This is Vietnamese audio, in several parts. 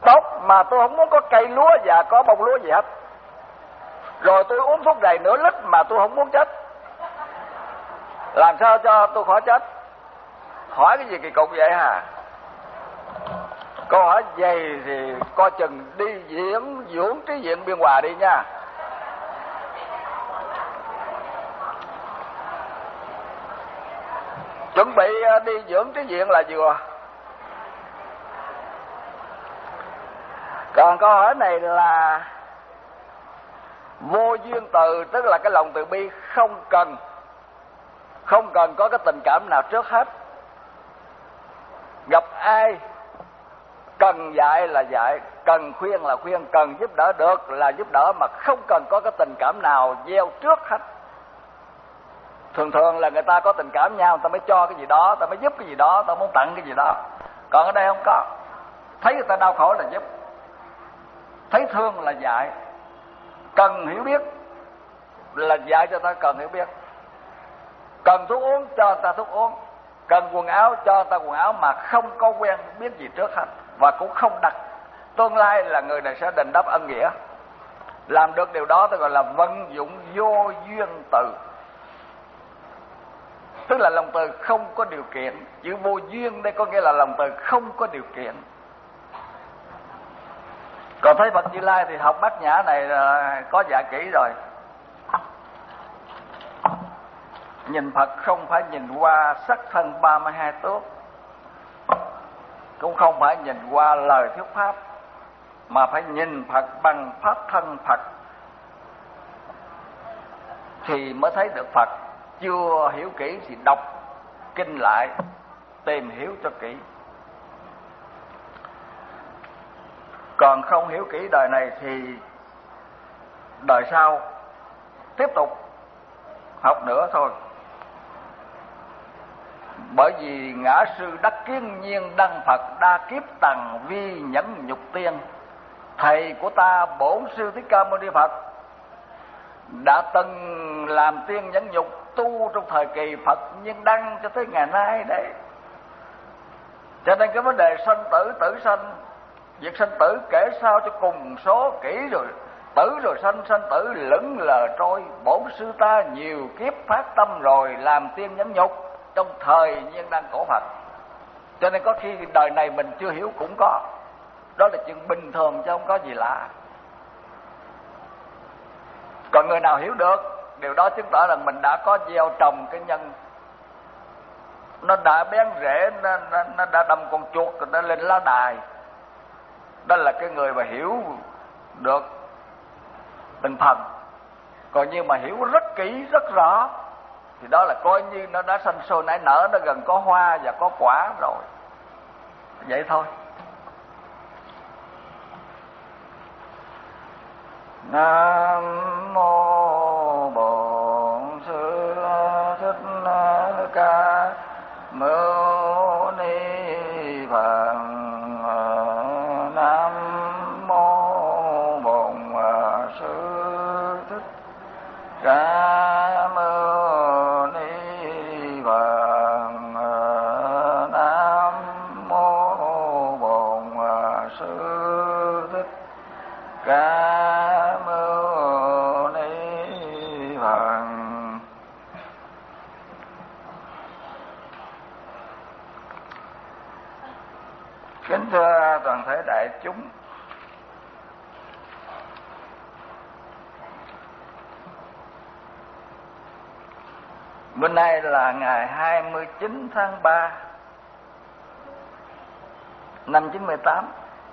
tốt, mà tôi không muốn có cây lúa và có bông lúa gì hết. Rồi tôi uống thuốc đầy nửa lít mà tôi không muốn chết. Làm sao cho tôi khỏi chết? Hỏi cái gì kỳ cục vậy hả? Câu hỏi vậy thì coi chừng đi dưỡng trí viện Biên Hòa đi nha. Chuẩn bị đi dưỡng trí viện là vừa. Còn câu hỏi này là vô duyên từ, tức là cái lòng từ bi không cần có cái tình cảm nào trước hết. Gặp ai cần dạy là dạy, cần khuyên là khuyên, cần giúp đỡ được là giúp đỡ, mà không cần có cái tình cảm nào gieo trước hết. Thường là người ta có tình cảm nhau, ta mới cho cái gì đó, ta mới giúp cái gì đó, ta muốn tặng cái gì đó. Còn ở đây không có. Thấy người ta đau khổ là giúp, thấy thương là dạy, cần hiểu biết là dạy cho ta cần hiểu biết, cần thuốc uống cho người ta thuốc uống, cần quần áo cho người ta quần áo, mà không có quen biết gì trước hết, và cũng không đặt tương lai là người này sẽ đền đáp ân nghĩa. Làm được điều đó tôi gọi là vận dụng vô duyên từ, tức là lòng từ không có điều kiện. Chữ vô duyên đây có nghĩa là lòng từ không có điều kiện. Còn thấy Phật Như Lai thì học Bát Nhã này có dạy kỹ rồi. Nhìn Phật không phải nhìn qua sắc thân 32 tướng, cũng không phải nhìn qua lời thuyết pháp, mà phải nhìn Phật bằng pháp thân Phật thì mới thấy được Phật. Chưa hiểu kỹ thì đọc kinh lại, tìm hiểu cho kỹ. Còn không hiểu kỹ đời này thì đời sau tiếp tục học nữa thôi. Bởi vì ngã sư đắc kiến nhiên đăng Phật, đa kiếp tầng vi nhẫn nhục tiên. Thầy của ta Bổn Sư Thích Ca Mâu Ni Phật đã từng làm tiên nhẫn nhục tu trong thời kỳ Phật nhiên đăng cho tới ngày nay đấy. Cho nên cái vấn đề sanh tử, tử sanh, việc sanh tử kể sao cho cùng số kỹ rồi. Tử rồi sanh, sanh tử lững lờ trôi. Bổn sư ta nhiều kiếp phát tâm rồi làm tiên nhẫn nhục trong thời nhiên đăng cổ Phật. Cho nên có khi đời này mình chưa hiểu cũng có. Đó là chuyện bình thường chứ không có gì lạ. Còn người nào hiểu được điều đó chứng tỏ là mình đã có gieo trồng cái nhân, nó đã bén rễ, nó đã đâm con chuột rồi nó lên lá đài. Đó là cái người mà hiểu được từng phần. Còn như mà hiểu rất kỹ, rất rõ thì đó là coi như nó đã sanh sôi nảy nở, nó gần có hoa và có quả rồi. Vậy thôi. Nam mô Bổn Sư Thích Ca Mâu Ni Phật. Nam mô Bổn Sư Thích Ca Mâu Ni Phật. Nam mô Bổn Sư Thích Ca Kính thưa toàn thể đại chúng, bữa nay là ngày 29 tháng 3 năm 98.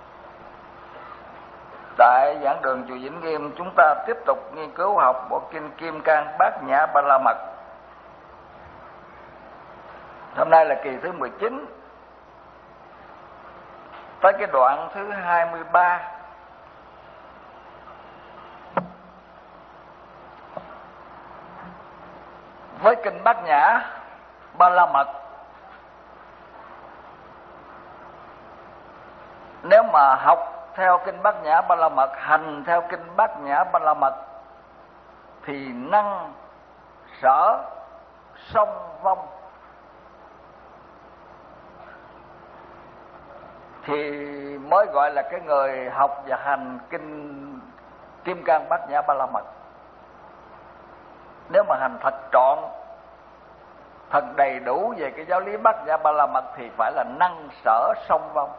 Tại giảng đường chùa Vĩnh Nghiêm, chúng ta tiếp tục nghiên cứu học bộ kinh Kim Cang Bát Nhã Ba La Mật. Hôm nay là kỳ thứ 19, tới cái đoạn thứ 23. Với kinh Bát Nhã Ba La Mật, nếu mà học theo kinh Bát Nhã Ba La Mật, hành theo kinh Bát Nhã Ba La Mật thì năng sở song vong. thì mới gọi là cái người học và hành kinh Kim Cang Bát Nhã Ba La Mật. Nếu mà hành thật trọn, thật đầy đủ về cái giáo lý Bát Nhã Ba La Mật thì phải là năng sở song vong.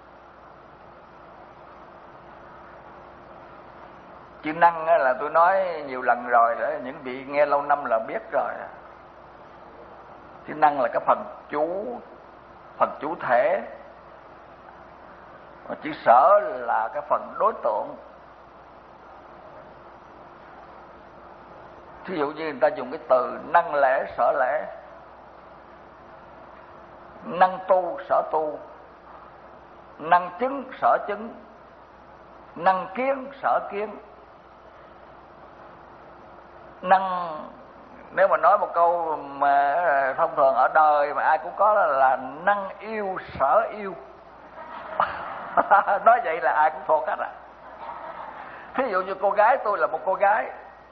Chữ năng là tôi nói nhiều lần rồi đó, những vị nghe lâu năm là biết rồi. Chữ năng là cái phần chủ thể, và chữ sở là cái phần đối tượng. Thí dụ như người ta dùng cái từ năng lễ sở lễ, năng tu sở tu, năng chứng sở chứng, năng kiến sở kiến. Năng, nếu mà nói một câu mà thông thường ở đời mà ai cũng có là năng yêu sở yêu. Nói vậy là ai cũng thuộc hết à. Thí dụ như cô gái, tôi là một cô gái,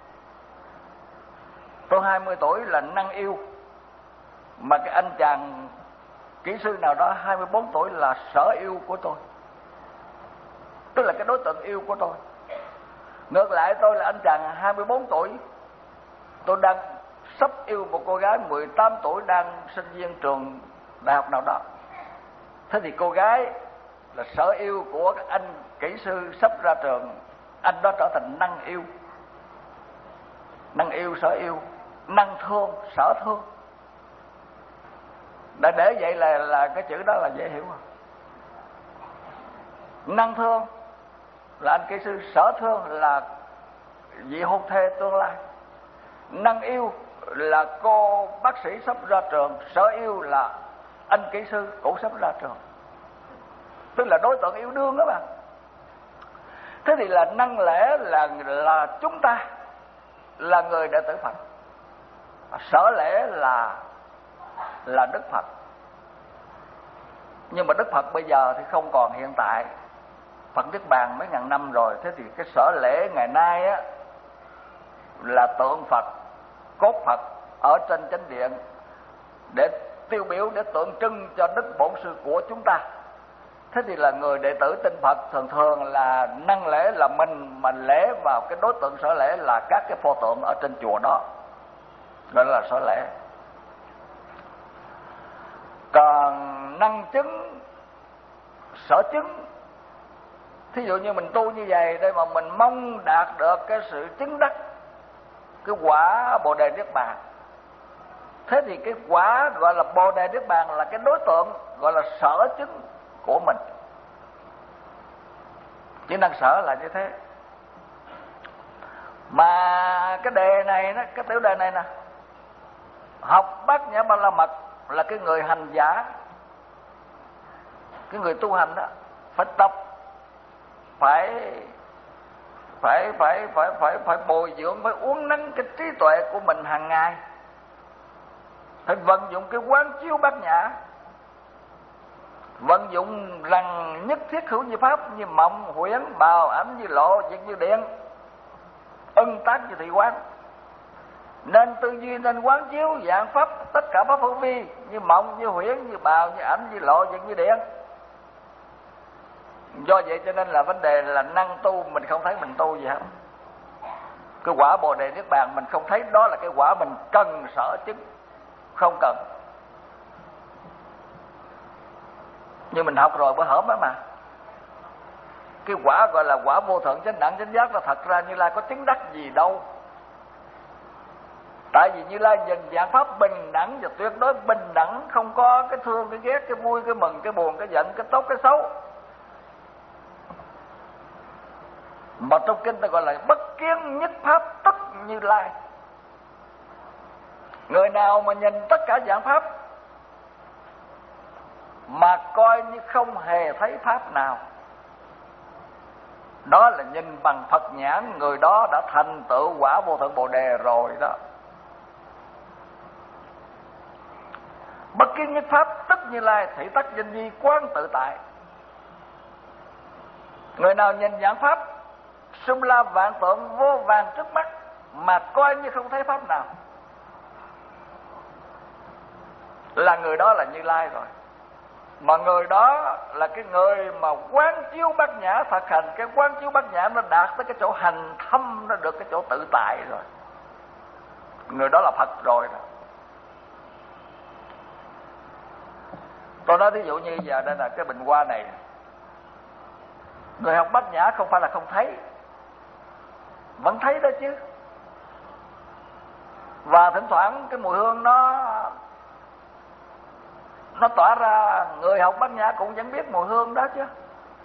tôi 20 tuổi là năng yêu, mà cái anh chàng kỹ sư nào đó 24 tuổi là sở yêu của tôi, tức là cái đối tượng yêu của tôi. Ngược lại, tôi là anh chàng 24 tuổi, tôi đang sắp yêu một cô gái 18 tuổi đang sinh viên trường đại học nào đó. Thế thì cô gái là sở yêu của các anh kỹ sư sắp ra trường, anh đó trở thành năng yêu. Năng yêu sở yêu, năng thương sở thương. Đã để vậy là cái chữ đó là dễ hiểu không? Năng thương là anh kỹ sư, sở thương là vị hôn thê tương lai. Năng yêu là cô bác sĩ sắp ra trường, sở yêu là anh kỹ sư cũng sắp ra trường, tức là đối tượng yêu đương đó bạn. Thế thì là năng lễ là chúng ta là người đệ tử Phật, sở lễ là Đức Phật. Nhưng mà Đức Phật bây giờ thì không còn hiện tại, Phật Niết Bàn mấy ngàn năm rồi. Thế thì cái sở lễ ngày nay á là tượng Phật, cốt Phật ở trên chánh điện để tiêu biểu, để tượng trưng cho Đức Bổn Sư của chúng ta. Thế thì là người đệ tử tin Phật thường thường là năng lễ là mình, mà lễ vào cái đối tượng sở lễ là các cái pho tượng ở trên chùa đó, gọi là sở lễ. Còn năng chứng sở chứng, thí dụ như mình tu như vậy để mà mình mong đạt được cái sự chứng đắc, cái quả Bồ Đề Niết Bàn. Thế thì cái quả gọi là Bồ Đề Niết Bàn là cái đối tượng gọi là sở chứng của mình. Chữ năng sở là như thế. Mà cái đề này đó, cái tiểu đề này nè, học Bát Nhã Ba La Mật là cái người hành giả, cái người tu hành đó phải tập, phải bồi dưỡng, phải uốn nắn cái trí tuệ của mình hàng ngày, phải vận dụng cái quán chiếu bát nhã, vận dụng rằng nhất thiết hữu như pháp, như mộng huyễn bào ảnh, như lộ diệt như điện, ân tác như thị quán. Nên tư duy, nên quán chiếu dạng pháp tất cả pháp hữu vi, như mộng, như huyễn, như bào, như ảnh, như lộ diệt như điện. Do vậy cho nên là vấn đề là năng tu mình không thấy mình tu gì hết. Cái quả Bồ Đề Niết Bàn mình không thấy đó là cái quả mình cần sở chứng, không cần. Như mình học rồi bữa hổm đó mà, cái quả gọi là quả vô thượng chánh đẳng chánh giác là thật ra Như Lai có chứng đắc gì đâu. Tại vì Như Lai nhìn dạng pháp bình đẳng và tuyệt đối bình đẳng, không có cái thương, cái ghét, cái vui, cái mừng, cái buồn, cái giận, cái tốt, cái xấu. Mà trong kinh ta gọi là bất kiến nhất pháp tất Như Lai. Người nào mà nhìn tất cả dạng pháp mà coi như không hề thấy pháp nào, đó là nhìn bằng Phật nhãn, người đó đã thành tựu quả vô thượng Bồ Đề rồi đó. Bất kiến nhất pháp tất Như Lai, thị tắc danh vi quán tự tại. Người nào nhìn dạng pháp xung la vạn tượng vô vàn trước mắt mà coi như không thấy pháp nào, là người đó là Như Lai rồi. Mà người đó là cái người mà quán chiếu bát nhã thực hành. Cái quán chiếu bát nhã nó đạt tới cái chỗ hành thâm, nó được cái chỗ tự tại rồi, người đó là Phật rồi đó. Tôi nói ví dụ như giờ đây là cái bình hoa này, người học bát nhã không phải là không thấy, vẫn thấy đó chứ. Và thỉnh thoảng cái mùi hương nó tỏa ra, người học bát nhã cũng vẫn biết mùi hương đó chứ.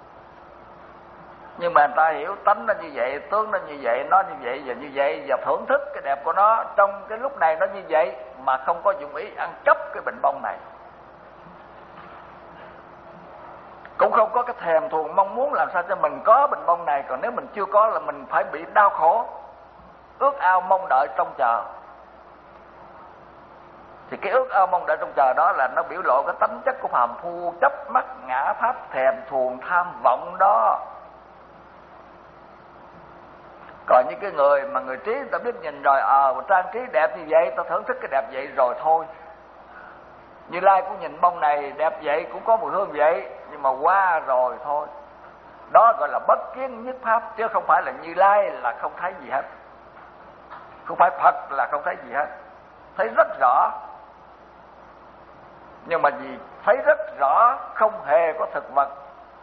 Nhưng mà người ta hiểu tánh nó như vậy, tướng nó như vậy, nó như vậy và như vậy, và thưởng thức cái đẹp của nó trong cái lúc này nó như vậy, mà không có dụng ý ăn cắp cái bình bông này, cũng không có cái thèm thuồng mong muốn làm sao cho mình có bình bông này. Còn nếu mình chưa có là mình phải bị đau khổ, ước ao mong đợi trông chờ. Thì cái ước ao mong đợi trông chờ đó là nó biểu lộ cái tánh chất của phàm phu, chấp mắc ngã pháp, thèm thuồng tham vọng đó. Còn những cái người mà người trí, người ta biết nhìn rồi, trang trí đẹp như vậy, ta thưởng thức cái đẹp vậy rồi thôi. Như Lai cũng nhìn bông này đẹp vậy, cũng có mùi hương vậy, nhưng mà qua rồi thôi. Đó gọi là bất kiến nhất pháp, chứ không phải là Như Lai là không thấy gì hết, không phải Phật là không thấy gì hết. Thấy rất rõ, nhưng mà vì thấy rất rõ không hề có thực vật.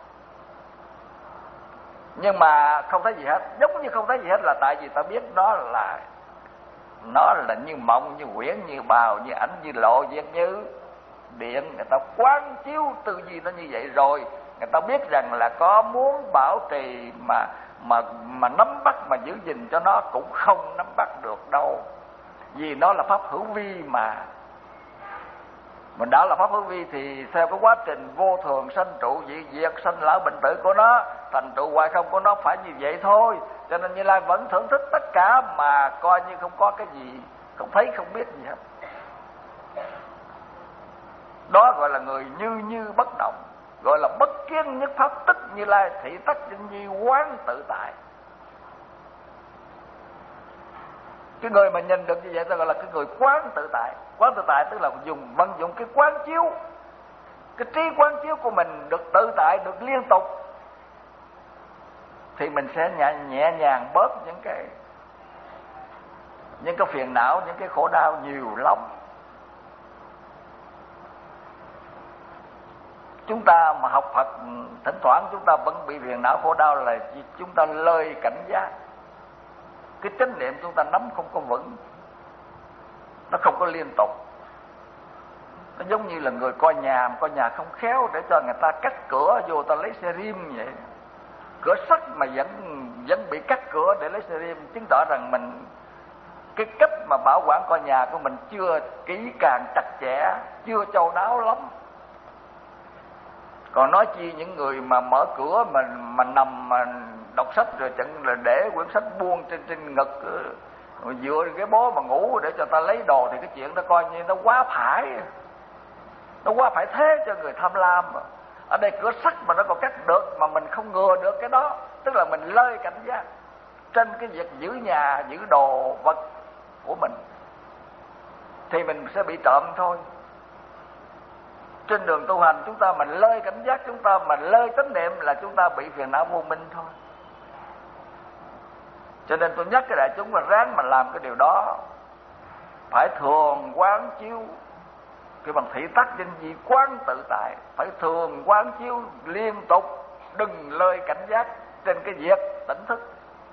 Nhưng mà không thấy gì hết, giống như không thấy gì hết là tại vì ta biết nó là như mộng, như quyển, như bào, như ảnh, như lộ, như điện. Người ta quán chiếu tư duy nó như vậy rồi, người ta biết rằng là có muốn bảo trì mà nắm bắt, mà giữ gìn cho nó cũng không nắm bắt được đâu, vì nó là pháp hữu vi mà. Mình đã là pháp hữu vi thì theo cái quá trình vô thường sanh trụ diệt, sanh lão bệnh tử của nó, thành trụ hoại không của nó phải như vậy thôi. Cho nên Như Lai vẫn thưởng thức tất cả mà coi như không có cái gì, không thấy không biết gì hết. Đó gọi là người như bất động, gọi là bất kiến nhất pháp, tức Như Lai thị tắc chân nhi quán tự tại. Cái người mà nhìn được như vậy ta gọi là cái người quán tự tại. Quán tự tại tức là vận dụng cái quán chiếu, cái trí quán chiếu của mình được tự tại, được liên tục, thì mình sẽ nhẹ nhàng bớt những cái phiền não, những cái khổ đau nhiều lắm. Chúng ta mà học Phật, thỉnh thoảng chúng ta vẫn bị phiền não khổ đau là chúng ta lơi cảnh giác. Cái chánh niệm chúng ta nắm không có vững, nó không có liên tục. Nó giống như là người coi nhà không khéo, để cho người ta cắt cửa vô, ta lấy xe rim vậy. Cửa sắt mà vẫn bị cắt cửa để lấy xe rim, chứng tỏ rằng mình, cái cách mà bảo quản coi nhà của mình chưa kỹ càng chặt chẽ, chưa chu đáo lắm. Còn nói chi những người mà mở cửa mà nằm mà đọc sách rồi chẳng là để quyển sách buông trên ngực, rồi dựa cái bố mà ngủ để cho ta lấy đồ, thì cái chuyện đó coi như nó quá phải thế cho người tham lam. Ở đây cửa sắt mà nó còn cắt được mà mình không ngừa được cái đó, tức là mình lơi cảnh giác trên cái việc giữ nhà, giữ đồ vật của mình, thì mình sẽ bị trộm thôi. Trên đường tu hành chúng ta mình lơi cảnh giác, chúng ta mình lơi chánh niệm là chúng ta bị phiền não vô minh thôi. Cho nên tôi nhắc cái đại chúng là ráng mà làm cái điều đó, phải thường quán chiếu cái bằng thị tắc danh gì quán tự tại, phải thường quán chiếu liên tục, đừng lơi cảnh giác trên cái việc tỉnh thức.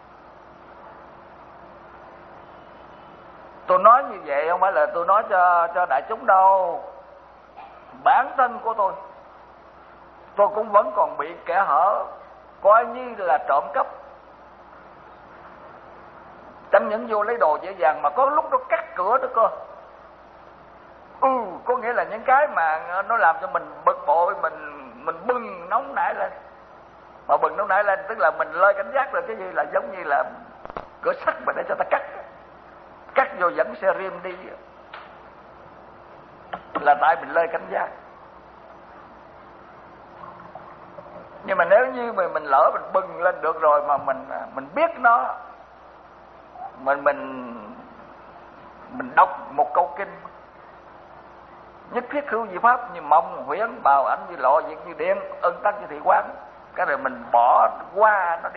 Tôi nói như vậy không phải là tôi nói cho đại chúng đâu. Bản thân của tôi cũng vẫn còn bị kẻ hở, coi như là trộm cắp. Chẳng những vô lấy đồ dễ dàng mà có lúc nó cắt cửa đó cơ. Có nghĩa là những cái mà nó làm cho mình bực bội, mình bừng nóng nảy lên. Mà bừng nóng nảy lên tức là mình lơi cảnh giác rồi, cái gì là giống như là cửa sắt mà để cho ta cắt vô dẫn xe rim đi, là tại mình lơi cảnh giác. Nhưng mà nếu như mình lỡ mình bừng lên được rồi mà mình biết nó, mình đọc một câu kinh, nhất thiết hữu diệu pháp, như mộng huyễn bào ảnh như lộ diệt như điện, ân tắc như thị quán. Cái rồi mình bỏ qua nó đi,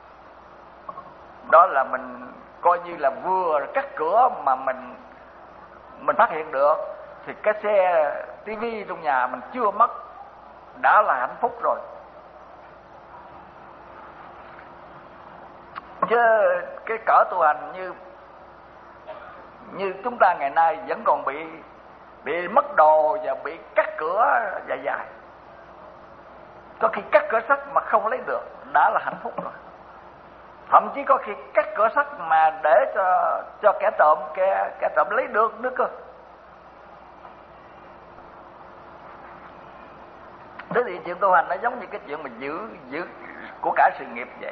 đó là mình coi như là vừa cắt cửa mà mình phát hiện được, thì cái xe tivi trong nhà mình chưa mất đã là hạnh phúc rồi. Chứ cái cỡ tu hành như chúng ta ngày nay vẫn còn bị mất đồ và bị cắt cửa dài dài. Có khi cắt cửa sắt mà không lấy được đã là hạnh phúc rồi. Thậm chí có khi cắt cửa sắt mà để cho kẻ trộm lấy được nữa cơ. Thế thì chuyện tu hành nó giống như cái chuyện mà giữ của cả sự nghiệp vậy.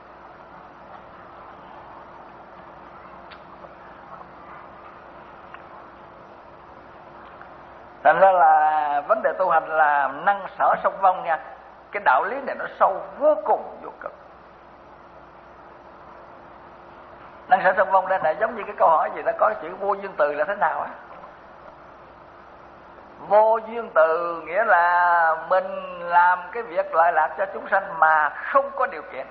Thành ra là vấn đề tu hành là năng sở song vong nha. Cái đạo lý này nó sâu vô cùng vô cực. Năng sở song vong đây là giống như cái câu hỏi gì đó, có chữ vô duyên từ là thế nào á? Vô duyên từ nghĩa là mình làm cái việc lợi lạc cho chúng sanh mà không có điều kiện,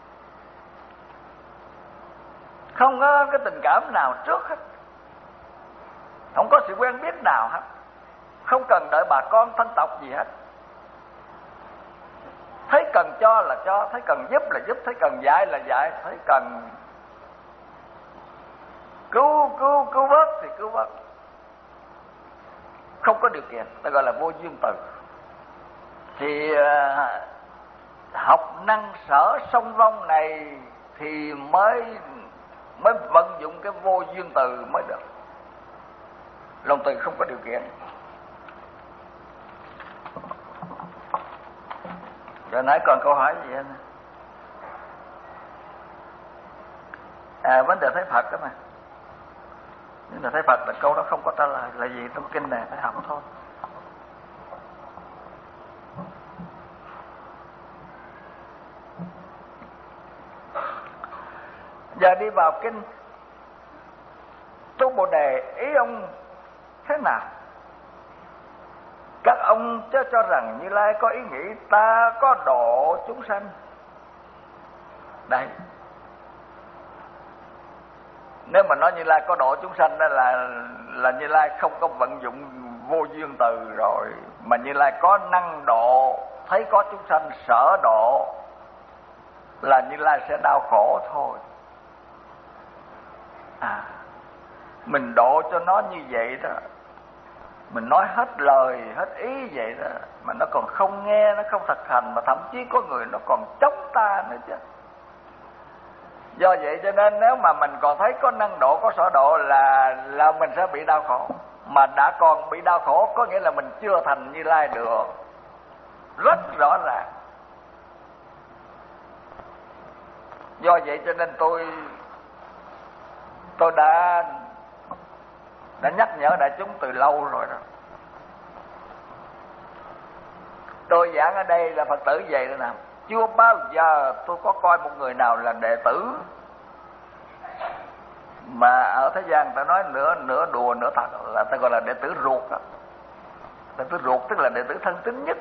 không có cái tình cảm nào trước hết, không có sự quen biết nào hết, không cần đợi bà con thân tộc gì hết. Thấy cần cho là cho, thấy cần giúp là giúp, thấy cần dạy là dạy, thấy cần cứu vớt thì cứu vớt, không có điều kiện, ta gọi là vô duyên từ. Thì học năng sở song vong này thì mới vận dụng cái vô duyên từ mới được. Lòng từ không có điều kiện. Rồi nãy còn câu hỏi gì anh? Vấn đề thấy Phật đó mà. Nhưng mà thấy Phật là câu đó không có trả lời là gì trong kinh này, phải học thôi. Giờ đi vào kinh Tu Bồ Đề, ý ông thế nào? Các ông chớ cho rằng Như Lai có ý nghĩ ta có độ chúng sanh. Đây, nếu mà nói Như Lai có độ chúng sanh đó là Như Lai không có vận dụng vô duyên từ rồi, mà Như Lai có năng độ, thấy có chúng sanh sở độ là Như Lai sẽ đau khổ thôi. Mình độ cho nó như vậy đó, mình nói hết lời hết ý vậy đó, mà nó còn không nghe, nó không thực hành, mà thậm chí có người nó còn chống ta nữa chứ. Do vậy cho nên nếu mà mình còn thấy có năng độ, có sở độ là mình sẽ bị đau khổ. Mà đã còn bị đau khổ có nghĩa là mình chưa thành Như Lai được, rất rõ ràng. Do vậy cho nên tôi đã nhắc nhở đại chúng từ lâu rồi đó. Tôi giảng ở đây là Phật tử vậy đó nè, chưa bao giờ tôi có coi một người nào là đệ tử mà ở thế gian ta nói nửa đùa nửa thật, là ta gọi là đệ tử ruột đó. Đệ tử ruột tức là đệ tử thân tín nhất.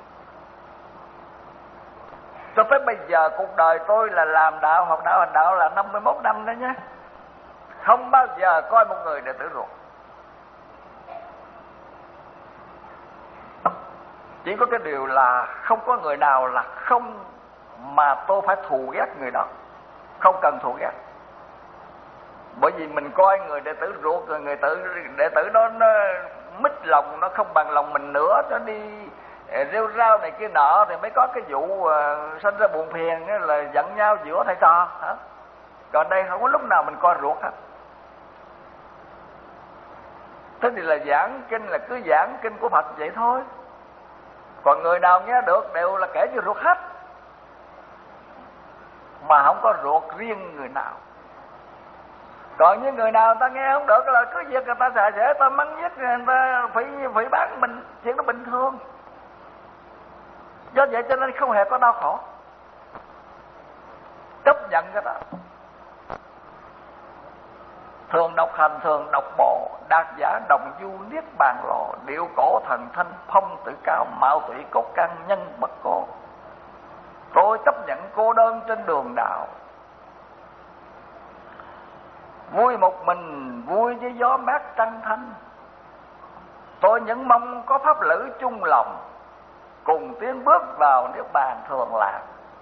Cho tới bây giờ cuộc đời tôi là làm đạo, học đạo, hành đạo là 51 năm đó nhé, không bao giờ coi một người đệ tử ruột. Chỉ có cái điều là không có người nào là không mà tôi phải thù ghét người đó, không cần thù ghét. Bởi vì mình coi người đệ tử ruột, rồi đệ tử đó nó mít lòng, nó không bằng lòng mình nữa, nó đi rêu rao này kia nọ, thì mới có cái vụ sinh ra buồn phiền là giận nhau giữa thầy trò hả? Còn đây không có lúc nào mình coi ruột hết. Thế thì là giảng kinh là cứ giảng kinh của Phật vậy thôi. Còn người nào nghe được đều là kẻ như ruột hết, mà không có ruột riêng người nào. Còn những người nào ta nghe không được là cứ việc người ta xả dễ, ta mắng nhất, người ta phỉ báng mình, chuyện đó bình thường. Do vậy cho nên không hề có đau khổ, chấp nhận cái đó. thường đọc hành thường đọc bộ, đạt giả đồng du niết bàn lộ, điệu cổ thần thanh phong tự cao, mạo tụy cốt căn nhân bất cố. Tôi chấp nhận cô đơn trên đường đạo, vui một mình vui với gió mát trăng thanh. Tôi những mong có pháp lữ chung lòng, cùng tiến bước vào niết bàn thường lạc.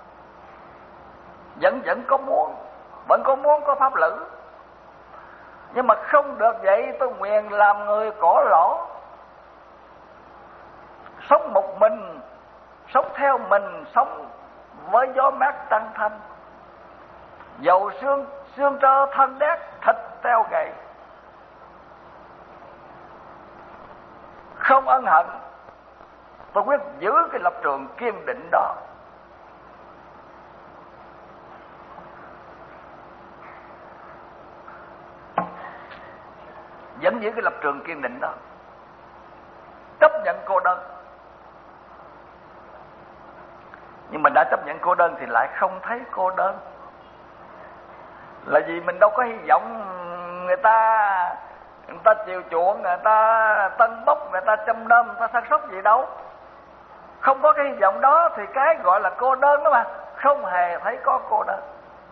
Vẫn có muốn có pháp lữ, nhưng mà không được vậy. Tôi nguyện làm người cổ lỗ, sống một mình, sống theo mình, sống với gió mát trăng thanh. Dầu xương trơ thân đét, thịt teo gầy, không ân hận. Tôi quyết giữ cái lập trường kiên định đó. Vẫn giữ cái lập trường kiên định đó, chấp nhận cô đơn. Nhưng mình đã chấp nhận cô đơn thì lại không thấy cô đơn. Là vì mình đâu có hy vọng người ta chiều chuộng, người ta tân bốc, người ta chăm nom, người ta săn sóc gì đâu. Không có cái hy vọng đó thì cái gọi là cô đơn đó mà không hề thấy có cô đơn.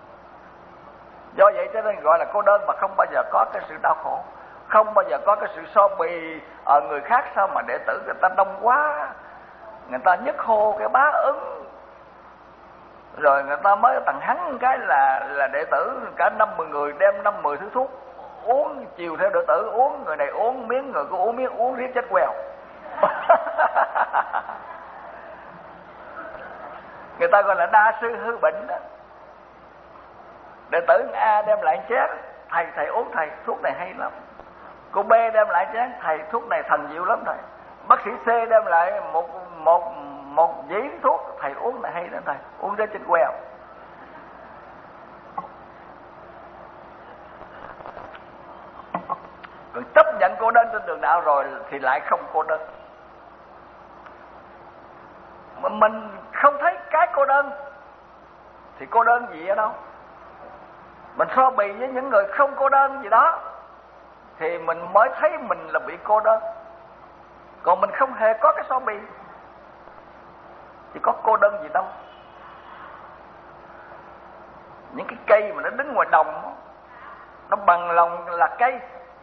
Do vậy cho nên gọi là cô đơn, mà không bao giờ có cái sự đau khổ, không bao giờ có cái sự so bì ở người khác. Sao mà đệ tử người ta đông quá, người ta nhất hô cái bá ứng, rồi người ta mới thằng hắn cái là đệ tử cả 50 người đem 50 thứ thuốc uống chiều theo đệ tử uống, người này uống miếng, người cứ uống miếng, uống riết chết quèo. Người ta gọi là đa sư hư bệnh đó. Đệ tử A đem lại chén, thầy uống thầy thuốc này hay lắm. Cô B đem lại chén, thầy thuốc này thần diệu lắm thầy. Bác sĩ C đem lại một dĩ thuốc, thầy uống này hay lắm thầy, uống đến chết queo. Còn chấp nhận cô đơn trên đường đạo rồi thì lại không cô đơn. Mà mình không thấy cái cô đơn thì cô đơn gì ở đâu. Mình so bì với những người không cô đơn gì đó thì mình mới thấy mình là bị cô đơn. Còn mình không hề có cái so bì thì có cô đơn gì đâu. Những cái cây mà nó đứng ngoài đồng, nó bằng lòng là cây.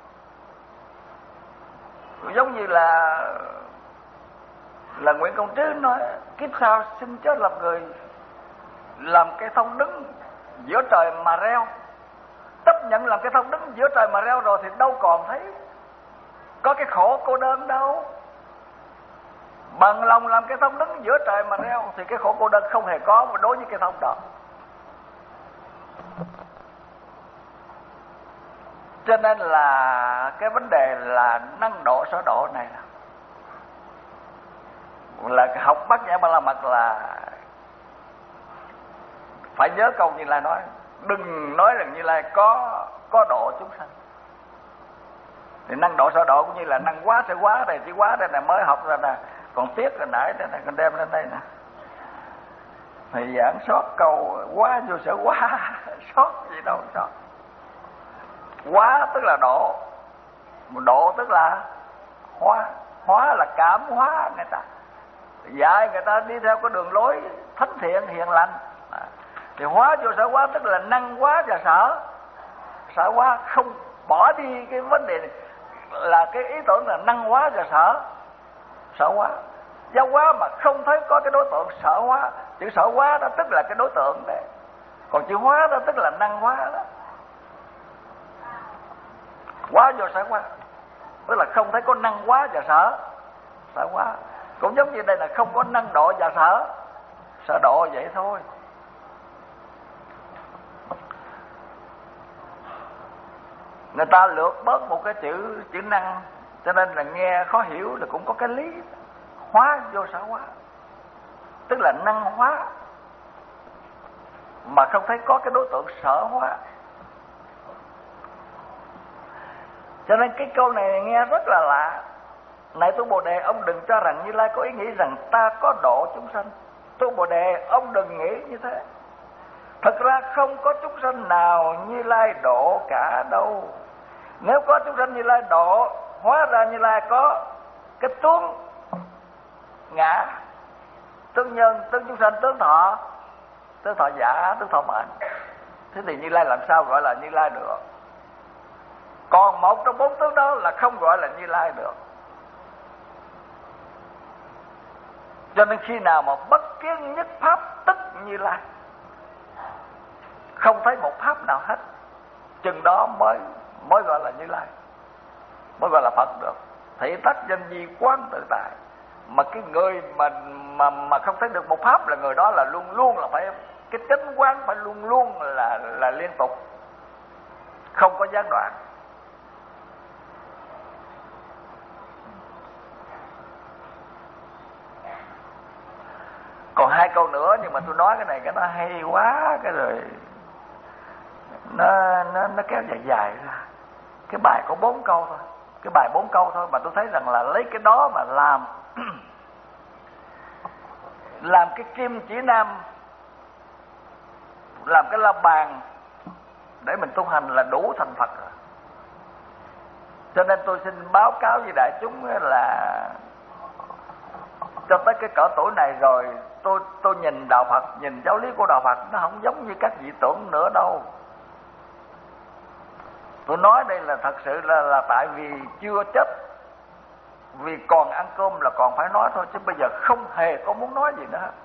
Giống như là Nguyễn Công Trứ nói, kiếp sau xin chớ làm người, làm cây thông đứng giữa trời mà reo. Chấp nhận làm cây thông đứng giữa trời mà reo rồi thì đâu còn thấy có cái khổ cô đơn đâu. Bằng lòng làm cây thông đứng giữa trời mà reo thì cái khổ cô đơn không hề có đối với cây thông đó. Cho nên là cái vấn đề là năng độ sở độ này là học Bát Nhã Ba La Mật là phải nhớ câu Như Lai nói, đừng nói rằng Như Lai có độ chúng sanh. Thì năng độ sở độ cũng như là năng quá sẽ quá đây, chỉ quá đây này mới học ra nè, còn tiếc là nãy đây này con đem lên đây nè. Thì giảng sót câu quá vô sở quá, sót gì đâu sót. Quá tức là độ, độ tức là hóa, hóa là cảm hóa người ta, dạy người ta đi theo cái đường lối thánh thiện hiền lành. Thì hóa vô sở quá tức là năng hóa và sở hóa, không bỏ đi cái vấn đề này, là cái ý tưởng là năng hóa và sở hóa. Giáo hóa mà không thấy có cái đối tượng sở hóa, chữ sở hóa đó tức là cái đối tượng đấy, còn chữ hóa đó tức là năng hóa đó. Hóa vô sở hóa tức là không thấy có năng hóa và sở hóa. Cũng giống như đây là không có năng độ và sở độ vậy thôi. Người ta lược bớt một cái chữ năng, cho nên là nghe khó hiểu, là cũng có cái lý. Hóa vô sở hóa tức là năng hóa mà không thấy có cái đối tượng sở hóa. Cho nên cái câu này nghe rất là lạ. Này Tu Bồ Đề, ông đừng cho rằng Như Lai có ý nghĩ rằng ta có độ chúng sanh. Tu Bồ Đề, ông đừng nghĩ như thế. Thật ra không có chúng sanh nào Như Lai độ cả đâu. Nếu có chúng sanh Như Lai độ, hóa ra Như Lai có cái tướng ngã, tướng nhân, tướng chúng sanh, tướng thọ giả, tướng thọ mệnh. Thế thì Như Lai làm sao gọi là Như Lai được? Còn một trong bốn tướng đó là không gọi là Như Lai được. Cho nên khi nào mà bất kiến nhất pháp tức Như Lai, không thấy một pháp nào hết, chừng đó mới gọi là Như Lai, mới gọi là Phật được. Thị tắc danh di quán tự tại. Mà cái người mà không thấy được một pháp là người đó là luôn luôn là phải cái chánh quán, phải luôn luôn là liên tục, không có gián đoạn. Còn hai câu nữa, nhưng mà tôi nói cái này cái nó hay quá, cái rồi nó kéo dài ra. Cái bài có 4 câu thôi, cái bài 4 câu thôi mà tôi thấy rằng là lấy cái đó mà làm cái kim chỉ nam, làm cái la bàn để mình tu hành là đủ thành Phật rồi. Cho nên tôi xin báo cáo với đại chúng là cho tới cái cỡ tuổi này rồi, tôi nhìn đạo Phật, nhìn giáo lý của đạo Phật nó không giống như các vị tưởng nữa đâu. Tôi nói đây là thật sự là tại vì chưa chết, vì còn ăn cơm là còn phải nói thôi, chứ bây giờ không hề có muốn nói gì nữa.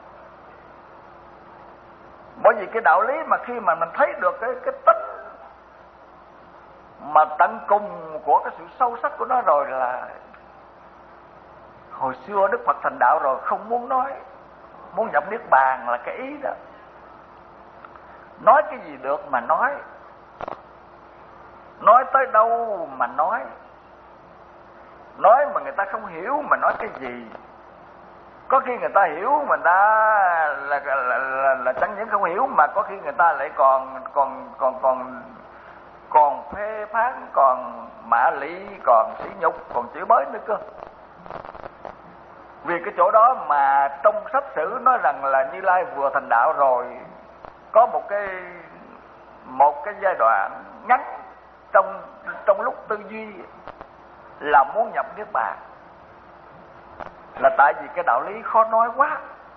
Bởi vì cái đạo lý mà khi mà mình thấy được cái tính mà tận cùng của cái sự sâu sắc của nó rồi, là hồi xưa Đức Phật thành đạo rồi không muốn nói, muốn nhập niết bàn là cái ý đó. Nói cái gì được mà nói tới đâu mà nói mà người ta không hiểu mà nói cái gì. Có khi người ta hiểu mà ta là chẳng những không hiểu, mà có khi người ta lại còn phê phán, còn mạ lị, còn sỉ nhục, còn chửi bới nữa cơ. Vì cái chỗ đó mà trong sách sử nói rằng là Như Lai vừa thành đạo rồi, có một cái giai đoạn ngắn trong lúc tư duy là muốn nhập niết bàn, là tại vì cái đạo lý khó nói quá,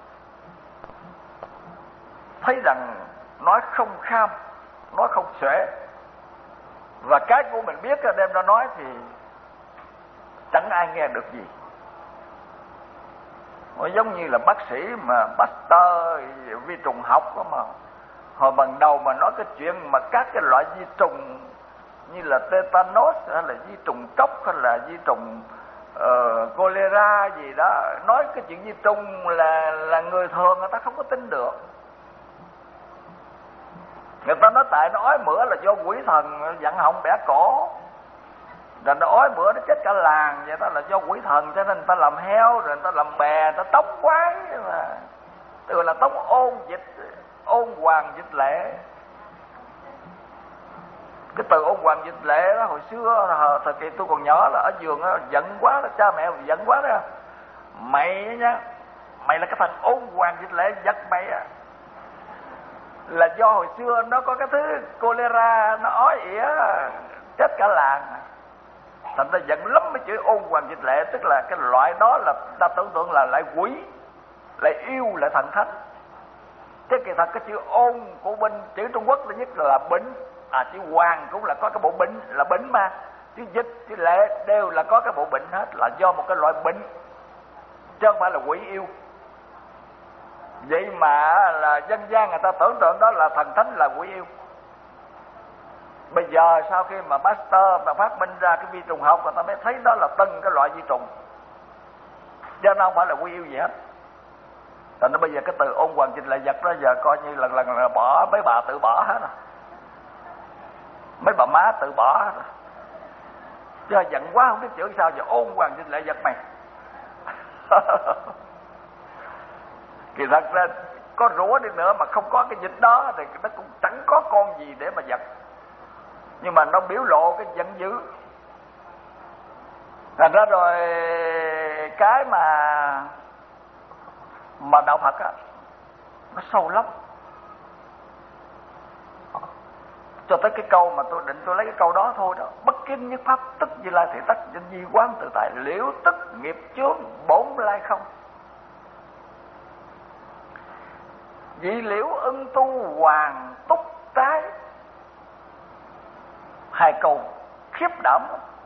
thấy rằng nói không kham, nói không xuể, và cái của mình biết đem ra nói thì chẳng ai nghe được gì. Nó giống như là bác sĩ mà Pasteur vi trùng học đó, mà hồi ban đầu mà nói cái chuyện mà các cái loại vi trùng như là tetanus hay là vi trùng cốc hay là vi trùng cholera gì đó, nói cái chuyện vi trùng là người thường người ta không có tin được. Người ta nói tại nó ói mửa là do quỷ thần dặn họng bẻ cổ, rồi nó ói mửa nó chết cả làng, vậy đó là do quỷ thần, cho nên người ta làm heo, rồi người ta làm bè, người ta tống quái mà, tức là tống ôn hoàng dịch lệ. Cái từ ôn hoàng dịch lệ đó hồi xưa thời kỳ tôi còn nhỏ là ở giường đó, giận quá đó, cha mẹ giận quá đó, mày nhá, mày là cái thằng ôn hoàng dịch lệ, giật mày à. Là do hồi xưa nó có cái thứ cholera, nó ói ỉa chết cả làng, thành ra giận lắm mới chửi ôn hoàng dịch lệ. Tức là cái loại đó là ta tưởng tượng là lại quỷ, lại yêu, lại thần thánh. Thế kỳ thật cái chữ ôn của bên chữ Trung Quốc thứ nhất là bệnh, chữ hoàng cũng là có cái bộ bệnh, là bệnh mà. Chữ dịch, chữ lệ đều là có cái bộ bệnh hết, là do một cái loại bệnh, chứ không phải là quỷ yêu. Vậy mà là dân gian người ta tưởng tượng đó là thần thánh, là quỷ yêu. Bây giờ sau khi mà Pasteur mà phát minh ra cái vi trùng học, người ta mới thấy đó là từng cái loại vi trùng, chứ nó không phải là quỷ yêu gì hết. Thành ra bây giờ cái từ ôn hoàng dịch lệ giật đó giờ coi như là bỏ, mấy bà tự bỏ hết rồi, mấy bà má tự bỏ hết rồi. Chứ giận quá không biết chửi sao, giờ ôn hoàng dịch lệ giật mày. Thì thật ra có rủa đi nữa mà không có cái dịch đó thì nó cũng chẳng có con gì để mà giật, nhưng mà nó biểu lộ cái giận dữ. Thành ra rồi cái mà đạo Phật á, nó sâu lắm. Cho tới cái câu mà tôi định tôi lấy cái câu đó thôi đó, bất kim nhất pháp tức Như Lai thị tắc danh di quán tự tại, liễu tức nghiệp chướng bổn lai không. Vị liễu ưng tu hoàng túc trái. Hai câu khiếp đảm.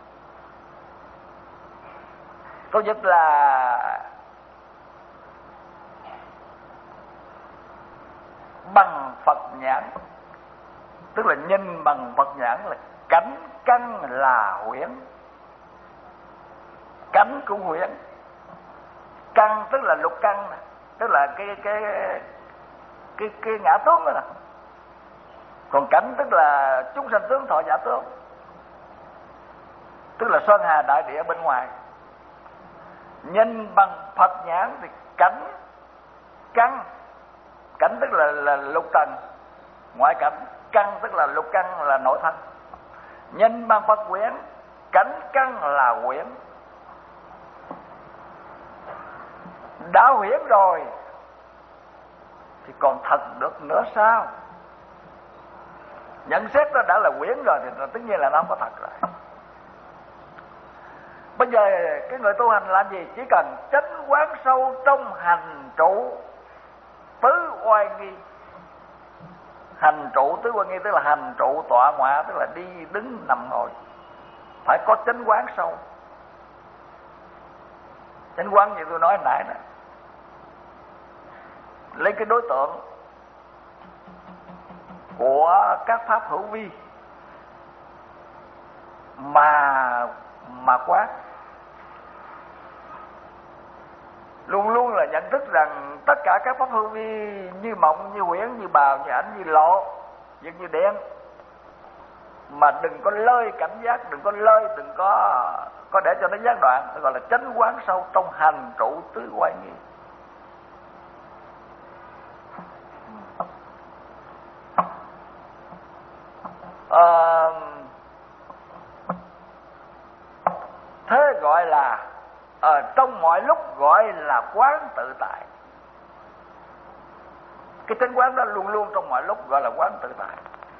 Câu nhất là bằng Phật nhãn, tức là nhìn bằng Phật nhãn là cảnh căn là huyễn. Cảnh của huyễn, căn tức là lục căn, tức là cái ngã tướng đó nè. Còn cảnh tức là chúng sanh tướng thọ giả tướng, tức là sơn hà đại địa bên ngoài. Nhìn bằng Phật nhãn thì cảnh căn, cảnh tức là lục trần ngoại cảnh, căn tức là lục căn là nội thân. Nhìn bằng Phật huyễn, cảnh căn là huyễn. Đã huyễn rồi thì còn thật được nữa sao? Nhận xét nó đã là huyễn rồi thì tất nhiên là nó không có thật rồi. Bây giờ cái người tu hành làm gì? Chỉ cần chánh quán sâu trong hành trụ tứ oai nghi. Hành trụ tứ oai nghi tức là hành trụ tọa ngọa, tức là đi đứng nằm ngồi, phải có chánh quán sâu. Chánh quán như tôi nói hồi nãy nè, lấy cái đối tượng của các pháp hữu vi mà quán, luôn luôn là nhận thức rằng tất cả các pháp hữu vi như mộng, như huyễn, như bào, như ảnh, như lộ, vật như điện, mà đừng có lơi cảnh giác, đừng có lơi, đừng có để cho nó gián đoạn. Nó gọi là chánh quán sâu trong hành trụ tứ oai nghi. Thế gọi là trong mọi lúc gọi là quán tự tại. Cái chánh quán đó luôn luôn trong mọi lúc gọi là quán tự tại.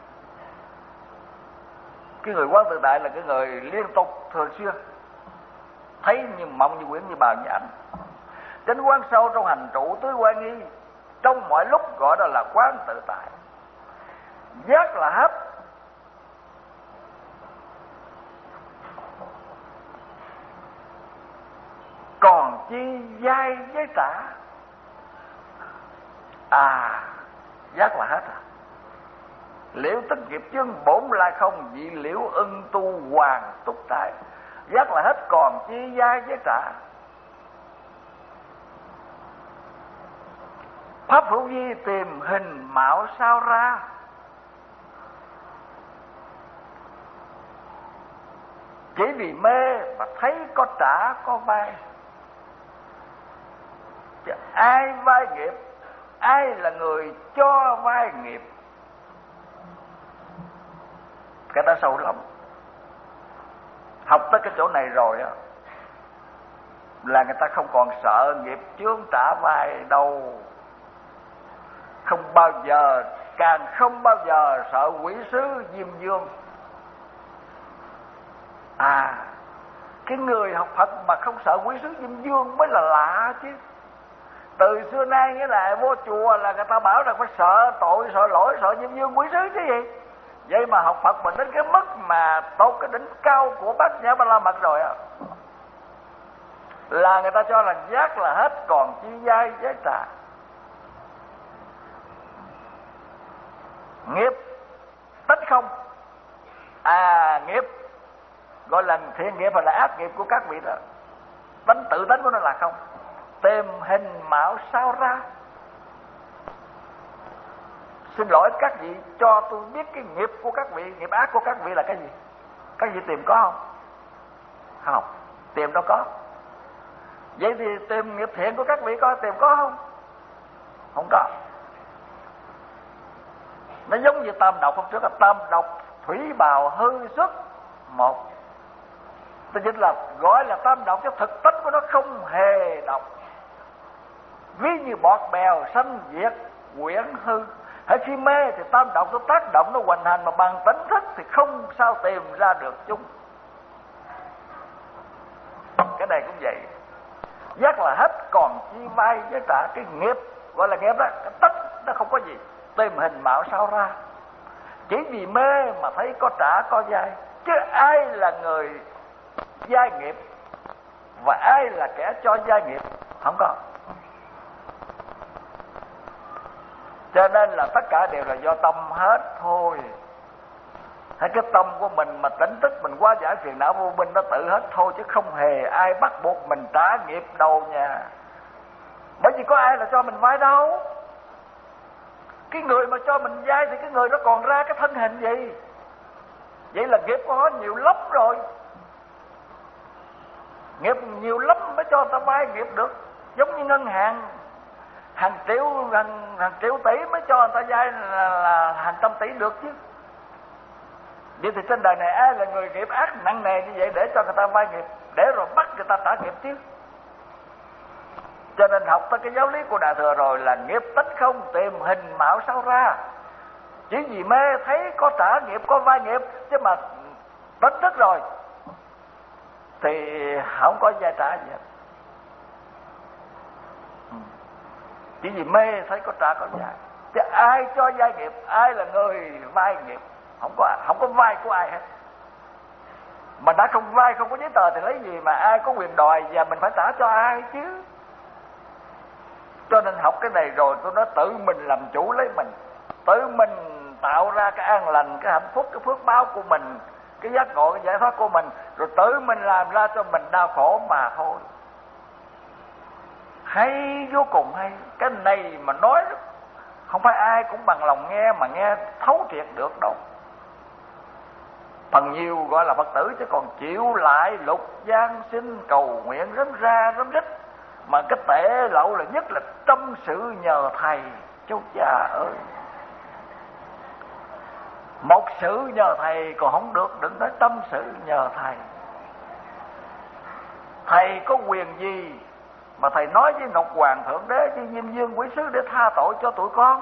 Cái người quán tự tại là cái người liên tục thường xuyên thấy như mộng, như huyễn, như bào, như ảnh. Chánh quán sâu trong hành trụ tứ oai nghi, trong mọi lúc gọi đó là quán tự tại. Giác là hết, còn chi giai với trả. Giác là hết à. Liễu tức nghiệp chướng bổn lai không, vị liễu ưng tu hoàng túc trái. Giác là hết, còn chi giai với trả. Pháp hữu vi tìm hình mạo sao ra. Chỉ vì mê mà thấy có trả có vay. Chứ ai vay nghiệp, ai là người cho vay nghiệp? Cái đó sâu lắm. Học tới cái chỗ này rồi á là người ta không còn sợ nghiệp chướng trả vay đâu. Không bao giờ, càng không bao giờ sợ quỷ sứ Diêm Dương. Cái người học Phật mà không sợ quỷ sứ Diêm Dương mới là lạ chứ. Từ xưa nay nghĩa là vô chùa là người ta bảo là phải sợ tội, sợ lỗi, sợ Diêm Dương, quỷ sứ chứ gì. Vậy mà học Phật mình đến cái mức mà tốt cái đỉnh cao của Bát Nhã Ba La Mật rồi á, là người ta cho là giác là hết, còn chi giai với trả. Nghiệp tánh không. Nghiệp gọi là thiện nghiệp hay là ác nghiệp của các vị đó, tự tánh của nó là không. Tìm hình mạo sao ra. Xin lỗi các vị, cho tôi biết cái nghiệp của các vị, nghiệp ác của các vị là cái gì? Các vị tìm có không? Không, tìm đâu có. Vậy thì tìm nghiệp thiện của các vị có tìm có không? Không có. Nó giống như tam độc hôm trước, là tam độc thủy bào hư xuất một. Tức chính là gọi là tam độc chứ thực tính của nó không hề độc. Ví như bọt bèo sanh diệt quyển hư. Hễ khi mê thì tam độc nó tác động, nó hoành hành, mà bằng tỉnh thức thì không sao tìm ra được chúng. này cũng vậy. Giác là hết còn chi vai với trả. Cái nghiệp gọi là nghiệp đó, cái tất nó không có gì. Tìm hình mạo sao ra. Chỉ vì mê mà thấy có trả có vai. Chứ ai là người vai nghiệp và ai là kẻ cho vai nghiệp? Không có. Cho nên là tất cả đều là do tâm hết thôi. Hay cái tâm của mình mà tỉnh thức, mình hóa giải phiền não vô minh, nó tự hết thôi, chứ không hề ai bắt buộc mình trả nghiệp đâu nha. Bởi vì có ai là cho mình vay đâu. Cái người mà cho mình vay thì cái người đó còn ra cái thân hình gì? Vậy là nghiệp của họ nhiều lắm rồi. Nghiệp nhiều lắm mới cho người ta vay nghiệp được. Giống như ngân hàng, hàng triệu tỷ mới cho người ta vay là hàng trăm tỷ được chứ. Vậy thì trên đời này ai là người nghiệp ác nặng nề như vậy để cho người ta vay nghiệp, để rồi bắt người ta trả nghiệp chứ? Cho nên học tới cái giáo lý của Đại Thừa rồi là nghiệp tích không, tìm hình mạo sao ra. Chỉ vì mê thấy có trả nghiệp, có vay nghiệp, chứ mà tỉnh thức rồi thì không có vay trả gì hết. Chỉ vì mê thấy có trả có vay, chứ ai cho vay nghiệp, ai là người vay nghiệp? Không có vay của ai hết. Mà đã không vay, không có giấy tờ thì lấy gì mà ai có quyền đòi, và mình phải trả cho ai chứ? Cho nên học cái này rồi tôi nói tự mình làm chủ lấy mình, tự mình tạo ra cái an lành, cái hạnh phúc, cái phước báo của mình, cái giác ngộ, cái giải thoát của mình, rồi tự mình làm ra cho mình đau khổ mà thôi. Hay vô cùng hay. Cái này mà nói không phải ai cũng bằng lòng nghe mà nghe thấu triệt được đâu. Phần nhiều gọi là Phật tử chứ còn chịu lại lục gian sinh cầu nguyện rấm ra rấm rít. Mà cái tệ lậu là nhất là tâm sự nhờ thầy. Chú cha ơi, một sự nhờ thầy còn không được, đừng nói tâm sự nhờ thầy. Thầy có quyền gì mà thầy nói với Ngọc Hoàng Thượng Đế, với Diêm Dương Quý Sứ để tha tội cho tụi con?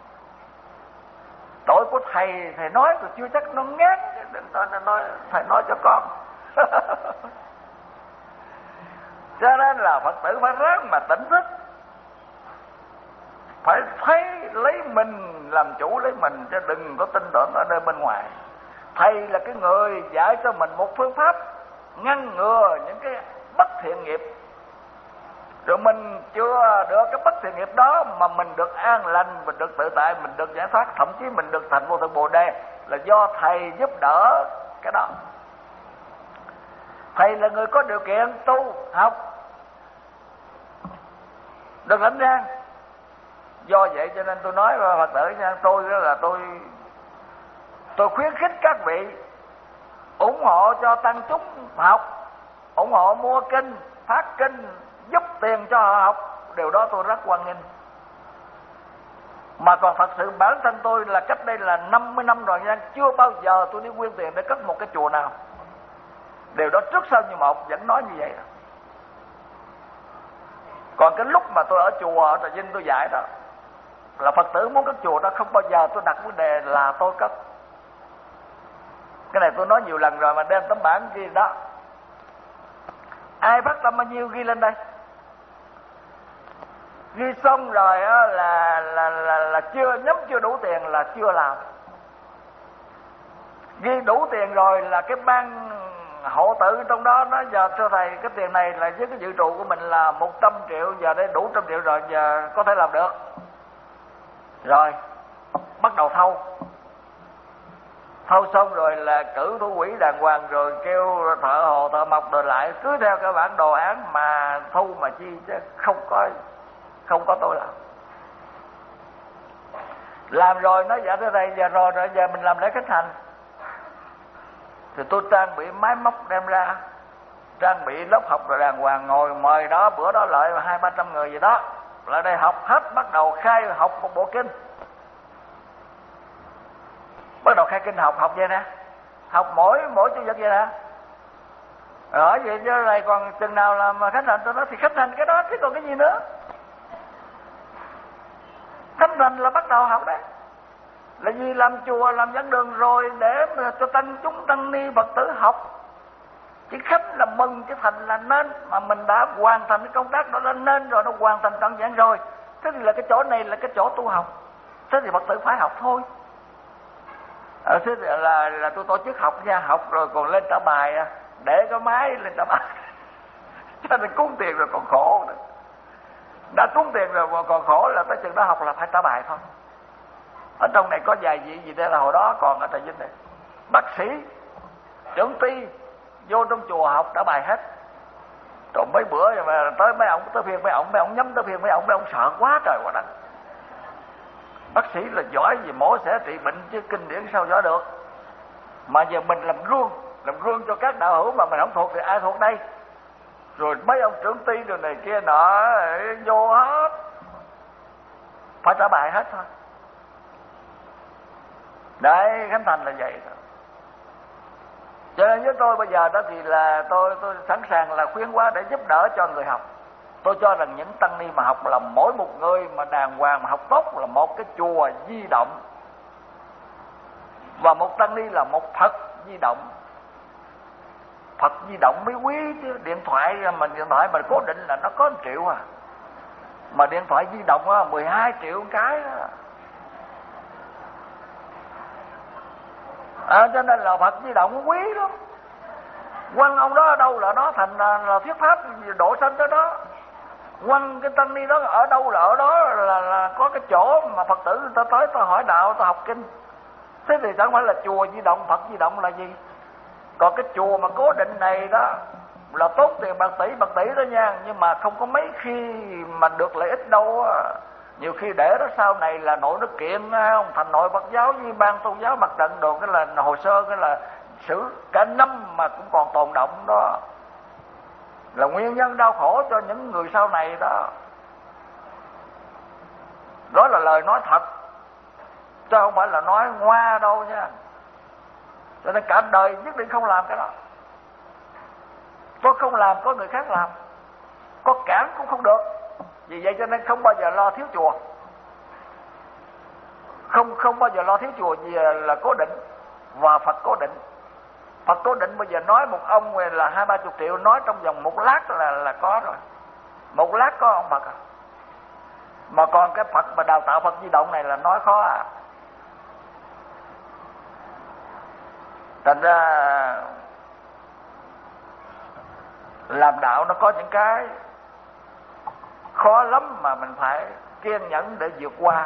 Tội của thầy nói rồi chưa chắc nó ngán, nói thầy nói cho con. Cho nên là Phật tử phải ráng mà tỉnh thức, phải thấy lấy mình làm chủ lấy mình, chứ đừng có tin tưởng ở nơi bên ngoài. Thầy là cái người dạy cho mình một phương pháp ngăn ngừa những cái bất thiện nghiệp, rồi mình chưa được cái bất thiện nghiệp đó mà mình được an lành, mình được tự tại, mình được giải thoát, thậm chí mình được thành vô thượng Bồ Đề, là do thầy giúp đỡ cái đó. Thầy là người có điều kiện tu học, được lãnh ra. Do vậy cho nên tôi nói với Phật tử nha, tôi đó là tôi khuyến khích các vị ủng hộ cho tăng chúng học, ủng hộ mua kinh, phát kinh, giúp tiền cho họ học, điều đó tôi rất hoan nghênh. Mà còn thật sự bản thân tôi là cách đây là 50 năm rồi nha, chưa bao giờ tôi đi quyên tiền để cất một cái chùa nào. Điều đó trước sau như một, vẫn nói như vậy. Còn cái lúc mà tôi ở chùa ở Trà Vinh tôi dạy đó, là Phật tử muốn cất chùa đó, không bao giờ tôi đặt vấn đề là tôi cất. Cái này tôi nói nhiều lần rồi mà đem tấm bản ghi đó. Ai phát tâm bao nhiêu ghi lên đây. Ghi xong rồi là chưa đủ tiền là chưa làm. Ghi đủ tiền rồi là cái ban hộ tự trong đó nói giờ thưa thầy cái tiền này là với cái dự trù của mình là 100 triệu, giờ đây đủ 100 triệu rồi, giờ có thể làm được. Rồi bắt đầu thâu xong rồi là cử thủ quỹ đàng hoàng, rồi kêu thợ hồ thợ mộc rồi lại cứ theo cái bản đồ án mà thu mà chi, chứ không có tôi làm rồi nói dạ thưa thầy giờ rồi giờ mình làm lễ khánh thành. Thì tôi trang bị máy móc đem ra, trang bị lớp học rồi đàng hoàng, ngồi mời đó, bữa đó lại 200-300 người gì đó lại đây học hết, bắt đầu khai học một bộ kinh, bắt đầu khai kinh học vậy nè, học mỗi chủ nhật vậy nè. Rồi vậy chứ này còn chừng nào làm khánh thành, tôi nói thì khánh thành cái đó chứ còn cái gì nữa. Khánh thành là bắt đầu học đấy, là vì làm chùa làm dẫn đường rồi để mà cho tăng chúng tăng ni Phật tử học. Chứ khánh là mừng, chứ thành là nên, mà mình đã hoàn thành cái công tác đó là nên rồi, nó hoàn thành trọn vẹn rồi. Thế thì là cái chỗ này là cái chỗ tu học, thế thì Phật tử phải học thôi. Thế thì là tôi tổ chức học nha, học rồi còn lên trả bài, để cái máy lên trả bài. Cho nên cúng tiền rồi còn khổ nữa. Đã cúng tiền rồi mà còn khổ là tới chừng đó học là phải trả bài thôi. Ở trong này có vài vị gì đây là hồi đó còn ở Trà Vinh này, bác sĩ, trưởng ty vô trong chùa học trả bài hết. Rồi mấy bữa rồi mà tới mấy phiên mấy ông nhắm tới phiên mấy ông sợ quá trời quá đất. Bác sĩ là giỏi gì mổ sẽ trị bệnh chứ kinh điển sao giỏi được. Mà giờ mình làm gương cho các đạo hữu mà mình không thuộc thì ai thuộc đây. Rồi mấy ông trưởng ty rồi này kia nọ vô hết, phải trả bài hết thôi. Đấy, Khánh Thành là vậy đó. Cho nên với tôi bây giờ đó thì là tôi sẵn sàng là khuyến hóa để giúp đỡ cho người học. Tôi cho rằng những tăng ni mà học là mỗi một người mà đàng hoàng mà học tốt là một cái chùa di động, và một tăng ni là một Phật di động. Phật di động mới quý chứ. Điện thoại mà cố định là nó có 1 triệu à, mà điện thoại di động 12 triệu cái đó. Cho nên là Phật di động quý lắm. Quăng ông đó ở đâu là nó thành là thuyết pháp độ sanh tới đó. Quăng cái tăng ni đó ở đâu là ở đó là có cái chỗ mà Phật tử người ta tới ta hỏi đạo, ta học kinh. Thế thì chẳng phải là chùa di động, Phật di động là gì? Còn cái chùa mà cố định này đó là tốn tiền bạc tỷ đó nha, nhưng mà không có mấy khi mà được lợi ích đâu. Nhiều khi để đó sau này là nội nó kiện không, thành nội Phật giáo với ban tôn giáo mặt trận đồ, cái là hồ sơ, cái là xử cả năm mà cũng còn tồn động đó, là nguyên nhân đau khổ cho những người sau này đó. Đó là lời nói thật, chứ không phải là nói ngoa đâu nha. Cho nên cả đời nhất định không làm cái đó. Tôi không làm, có người khác làm, có cản cũng không được. Vì vậy cho nên không bao giờ lo thiếu chùa, không bao giờ lo thiếu chùa. Vì là cố định và Phật cố định. Phật cố định bây giờ nói một ông là 20-30 triệu, nói trong vòng 1 lát là có rồi. 1 lát có ông Phật à. Mà còn cái Phật mà đào tạo Phật di động này là nói khó à. Thành ra làm đạo nó có những cái khó lắm mà mình phải kiên nhẫn để vượt qua.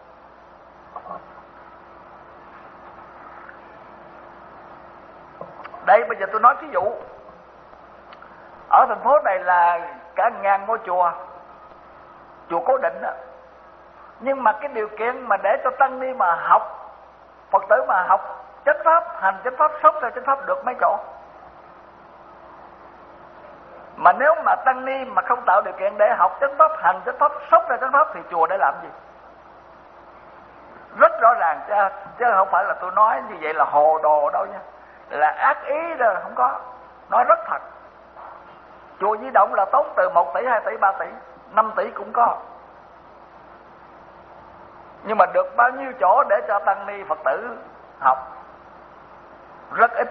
Đây bây giờ tôi nói ví dụ, ở thành phố này là cả 1000 ngôi chùa cố định đó. Nhưng mà cái điều kiện mà để cho tăng ni mà học, Phật tử mà học chánh pháp, hành chánh pháp, sống theo chánh pháp được mấy chỗ. Mà nếu mà tăng ni mà không tạo điều kiện để học chánh pháp, hành chánh pháp, sống theo chánh pháp thì chùa để làm gì? Rất rõ ràng chứ không phải là tôi nói như vậy là hồ đồ đâu nha, là ác ý đâu, không có. Nói rất thật. Chùa di động là tốn từ 1 tỷ, 2 tỷ, 3 tỷ, 5 tỷ cũng có. Nhưng mà được bao nhiêu chỗ để cho tăng ni Phật tử học? Rất ít.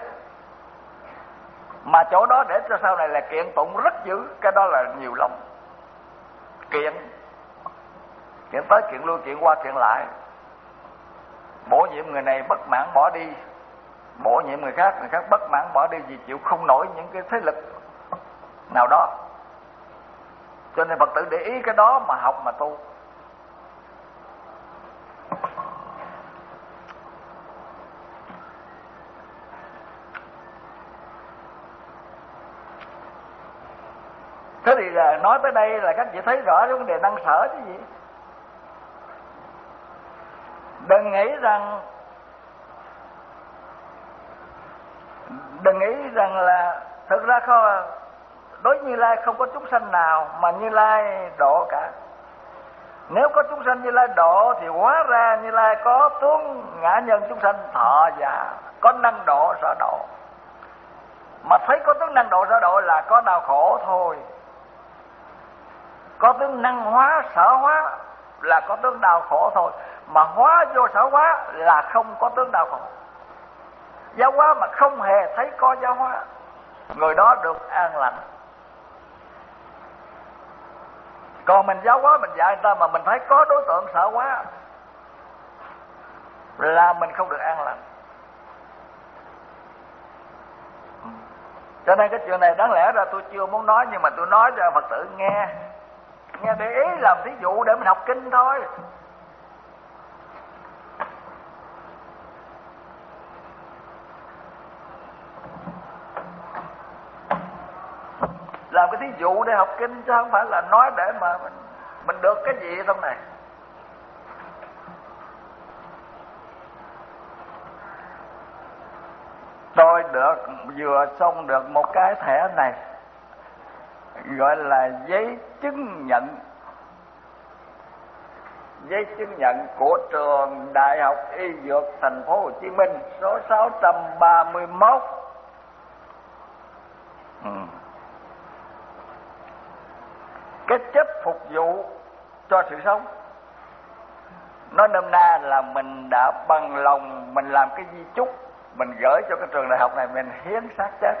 Mà chỗ đó để cho sau này là kiện tụng rất dữ, cái đó là nhiều lắm. Kiện tới, kiện lui, kiện qua, kiện lại. Bổ nhiệm người này bất mãn bỏ đi, bổ nhiệm người khác bất mãn bỏ đi, vì chịu không nổi những cái thế lực nào đó. Cho nên Phật tử để ý cái đó mà học mà tu. Thế thì nói tới đây là các chị thấy rõ cái vấn đề năng sở chứ gì. Đừng nghĩ rằng là thực ra không, đối với Như Lai không có chúng sanh nào mà Như Lai độ cả. Nếu có chúng sanh Như Lai độ thì hóa ra Như Lai có tướng ngã nhân chúng sanh thọ giả, có năng độ sở độ. Mà thấy có tướng năng độ sở độ là có đau khổ thôi. Có tướng năng hóa sở hóa là có tướng đau khổ thôi. Mà hóa vô sở hóa là không có tướng đau khổ. Giáo hóa mà không hề thấy có giáo hóa. người đó được an lành. Còn mình giáo hóa, mình dạy người ta mà mình thấy có đối tượng sợ quá là mình không được an lành. Cho nên cái chuyện này đáng lẽ ra tôi chưa muốn nói, nhưng mà tôi nói cho Phật tử nghe để ý, làm thí dụ để mình học kinh thôi. Làm cái thí dụ để học kinh, chứ không phải là nói để mà mình được cái gì trong này. Tôi vừa xong được một cái thẻ này, gọi là giấy chứng nhận. Giấy chứng nhận của trường Đại học Y Dược Thành phố Hồ Chí Minh số 631. Cái chất phục vụ cho sự sống. Nói nôm na là mình đã bằng lòng mình làm cái di chúc, mình gửi cho cái trường đại học này, mình hiến xác chết.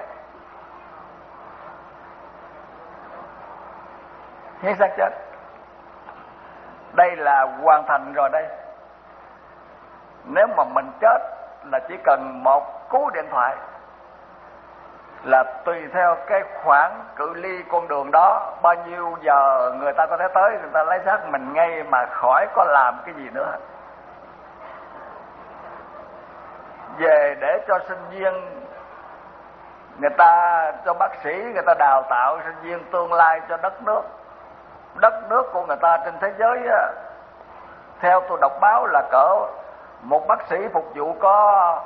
Hiến xác chết. Đây là hoàn thành rồi đây. Nếu mà mình chết là chỉ cần một cú điện thoại, là tùy theo cái khoảng cự ly con đường đó, bao nhiêu giờ người ta có thể tới, người ta lấy xác mình ngay mà khỏi có làm cái gì nữa. Về để cho sinh viên người ta, cho bác sĩ người ta đào tạo sinh viên tương lai cho đất nước. Đất nước của người ta trên thế giới á, theo tôi đọc báo là cỡ một bác sĩ phục vụ có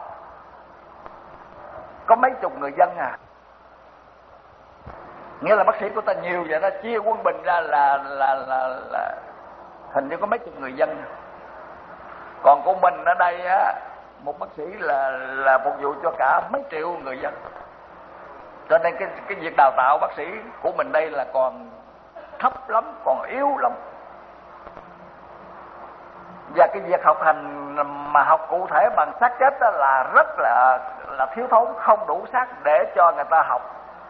mấy chục người dân à. Nghĩa là bác sĩ của ta nhiều vậy đó, chia quân bình ra là hình như có mấy chục người dân. Còn của mình ở đây á, một bác sĩ là phục vụ cho cả mấy triệu người dân. Cho nên cái việc đào tạo bác sĩ của mình đây là còn thấp lắm, còn yếu lắm. Và cái việc học hành mà học cụ thể bằng xác chết đó là rất là thiếu thốn, không đủ xác để cho người ta học.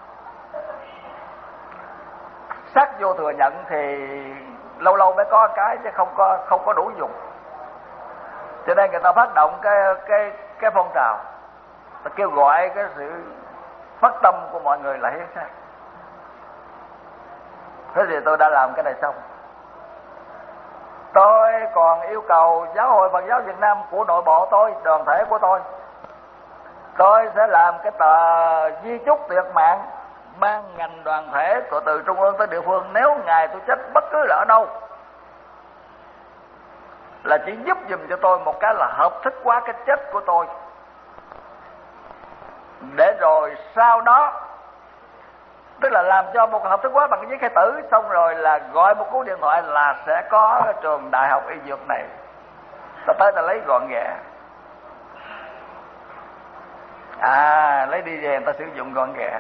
Xác vô thừa nhận thì lâu lâu mới có cái, chứ không có đủ dùng. Cho nên người ta phát động cái phong trào, ta kêu gọi cái sự phát tâm của mọi người là hiến xác. Thế thì tôi đã làm cái này xong. Tôi còn yêu cầu Giáo hội Phật giáo Việt Nam của nội bộ tôi, đoàn thể của tôi sẽ làm cái tờ di chúc tuyệt mạng, ban ngành đoàn thể từ trung ương tới địa phương. Nếu ngày tôi chết bất cứ là ở đâu, là chỉ giúp giùm cho tôi một cái là hợp thức hóa cái chết của tôi, để rồi sau đó, tức là làm cho một hợp thức hóa bằng cái giấy khai tử, xong rồi là gọi một cú điện thoại là sẽ có cái trường đại học y dược này, ta tới ta lấy gọn ghẽ. Lấy đi về người ta sử dụng gọn ghẽ,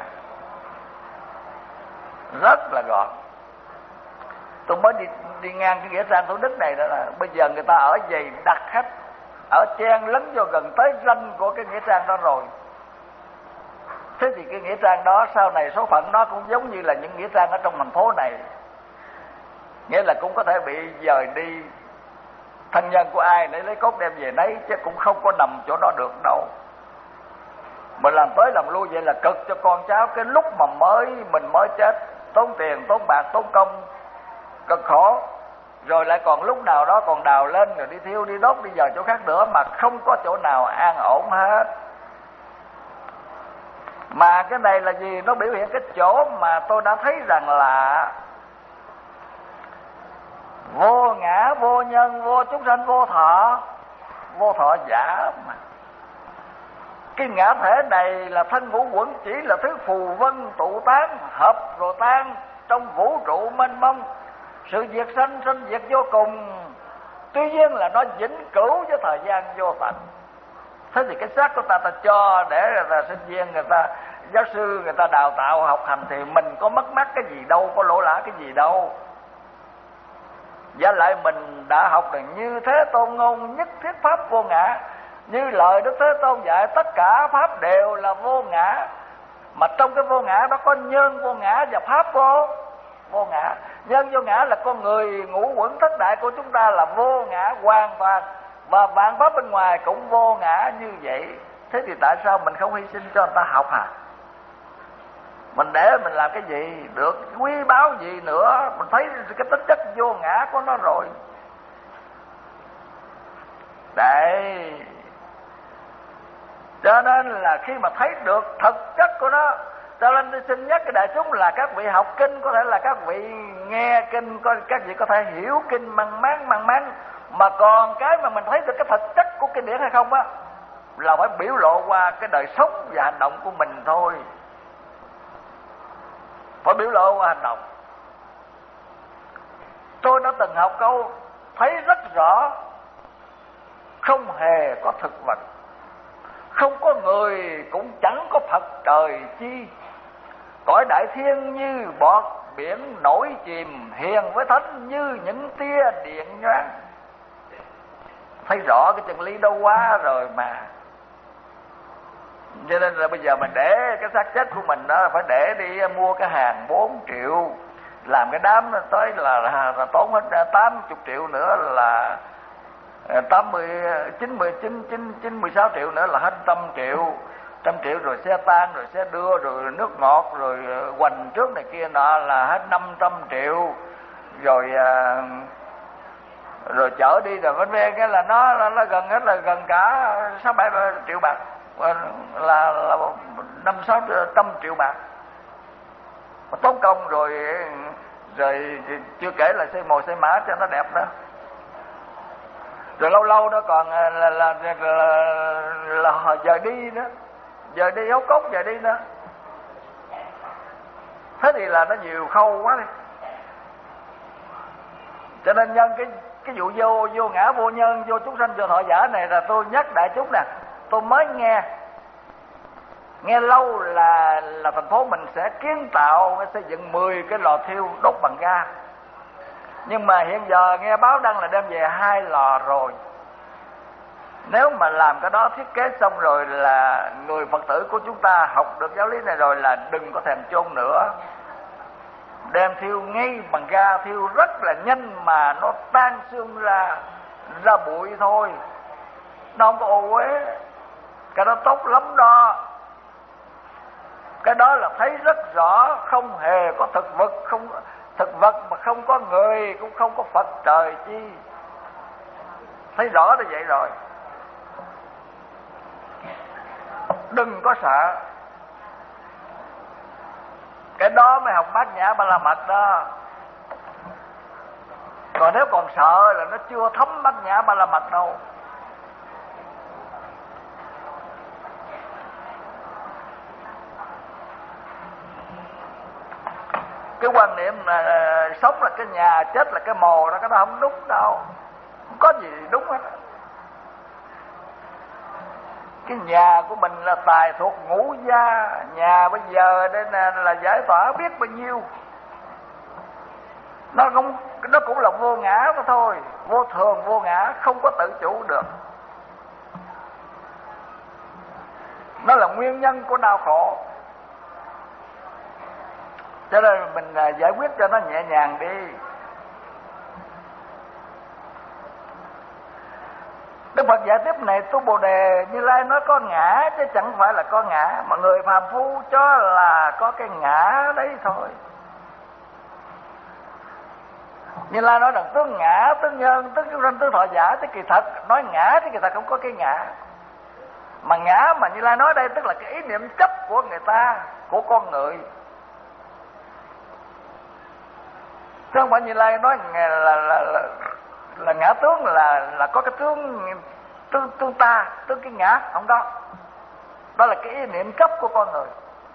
rất là gọn. Tôi mới đi ngang cái nghĩa trang Thủ Đức này đó, là bây giờ người ta ở dày đặc khách, ở chen lấn vô gần tới ranh của cái nghĩa trang đó rồi. Thế thì cái nghĩa trang đó sau này số phận nó cũng giống như là những nghĩa trang ở trong thành phố này, nghĩa là cũng có thể bị dời đi, thân nhân của ai để lấy cốt đem về nấy, chứ cũng không có nằm chỗ đó được đâu. Mình làm tới làm lui vậy là cực cho con cháu. Cái lúc mà mình mới chết, tốn tiền, tốn bạc, tốn công, cực khổ, rồi lại còn lúc nào đó còn đào lên rồi đi thiêu, đi đốt, đi dời chỗ khác nữa, mà không có chỗ nào an ổn hết. Mà cái này là gì? Nó biểu hiện cái chỗ mà tôi đã thấy rằng là vô ngã, vô nhân, vô chúng sanh, vô thọ giả mà. Cái ngã thể này là thân ngũ quẩn, chỉ là thứ phù vân tụ tán, hợp rồi tan trong vũ trụ mênh mông. Sự diệt sanh, sanh diệt vô cùng. Tuy nhiên là nó vĩnh cửu với thời gian vô tận. Thế thì cái xác của ta cho để người ta sinh viên, người ta giáo sư, người ta đào tạo học hành, thì mình có mất mát cái gì đâu, có lỗ lã cái gì đâu. Và lại mình đã học được như thế tôn ngôn nhất thiết pháp vô ngã. Như lời Đức Thế Tôn dạy, tất cả pháp đều là vô ngã. Mà trong cái vô ngã đó có nhân vô ngã và pháp vô ngã. Nhân vô ngã là con người ngũ uẩn thất đại của chúng ta là vô ngã hoàn toàn, và vạn pháp bên ngoài cũng vô ngã như vậy. Thế thì tại sao mình không hy sinh cho người ta học hả? Mình để mình làm cái gì được, quý báu gì nữa? Mình thấy cái tính chất vô ngã của nó rồi. Đấy, cho nên là khi mà thấy được thực chất của nó, cho nên tôi xin nhắc cái đại chúng là các vị học kinh, có thể là các vị nghe kinh, các vị có thể hiểu kinh mang máng, mà còn cái mà mình thấy được cái thực chất của kinh điển hay không á, là phải biểu lộ qua cái đời sống và hành động của mình thôi. Phải biểu lộ qua hành động. Tôi đã từng học câu thấy rất rõ: không hề có thực vật, không có người, cũng chẳng có Phật trời chi. Cõi đại thiên như bọt biển nổi chìm, hiền với thánh như những tia điện nhoáng. Thấy rõ cái chân lý đâu quá rồi mà. Cho nên là bây giờ mình để cái xác chết của mình đó, phải để đi mua cái hàng 4 triệu, làm cái đám tới là tốn hết 80 triệu nữa, là 16 triệu nữa là hết 100 triệu, rồi xe tang, rồi xe đưa, rồi nước ngọt, rồi hoành trước này kia nọ là hết 500 triệu, rồi chở đi rồi bên ven cái là nó gần hết, là gần cả 6-7 triệu bạc, là 500-600 triệu bạc. Tốn công rồi chưa kể là xây mồ xây mã cho nó đẹp nữa. Rồi lâu đó còn là giờ đi nữa, giờ đi hốt cốt, giờ đi nữa. Thế thì là nó nhiều khâu quá đi. Cho nên nhân cái vụ vô ngã vô nhân, vô chúng sanh vô thọ giả này là tôi nhắc đại chúng nè. Tôi mới nghe lâu là thành phố mình sẽ kiến tạo, xây dựng 10 cái lò thiêu đốt bằng ga. Nhưng mà hiện giờ nghe báo đăng là đem về 2 lò rồi. Nếu mà làm cái đó thiết kế xong rồi là người Phật tử của chúng ta học được giáo lý này rồi là đừng có thèm chôn nữa. Đem thiêu ngay bằng ga, thiêu rất là nhanh mà nó tan xương ra bụi thôi, nó không có ô uế. Cái đó tốt lắm đó. Cái đó là thấy rất rõ, không hề có thực vật mà không có người, cũng không có Phật trời chi. Thấy rõ như vậy rồi, đừng có sợ. Cái đó mới học Bát Nhã Ba La Mật đó. Còn nếu còn sợ là nó chưa thấm Bát Nhã Ba La Mật đâu. Cái quan niệm là sống là cái nhà, chết là cái mồ đó, cái đó không đúng đâu. Không có gì đúng hết. Cái nhà của mình là tài thuộc ngũ gia. Nhà bây giờ đây nè là giải tỏa biết bao nhiêu. Nó cũng là vô ngã mà thôi. Vô thường, vô ngã, không có tự chủ được. Nó là nguyên nhân của đau khổ. Cho nên mình giải quyết cho nó nhẹ nhàng đi. Đức Phật giải tiếp này: tu Bồ Đề, Như Lai nói có ngã chứ chẳng phải là có ngã, mà người phàm phu cho là có cái ngã đấy thôi. Như Lai nói rằng tướng ngã, tướng nhân, tướng chúng sanh, tướng thọ giả, tức kỳ thật. Nói ngã thì kỳ thật không có cái ngã. Mà ngã mà Như Lai nói đây tức là cái ý niệm chấp của người ta, của con người. Chứ không phải Như Lai nói là ngã tướng là có cái tướng ta, tướng cái ngã, không đó. Đó là cái ý niệm chấp của con người.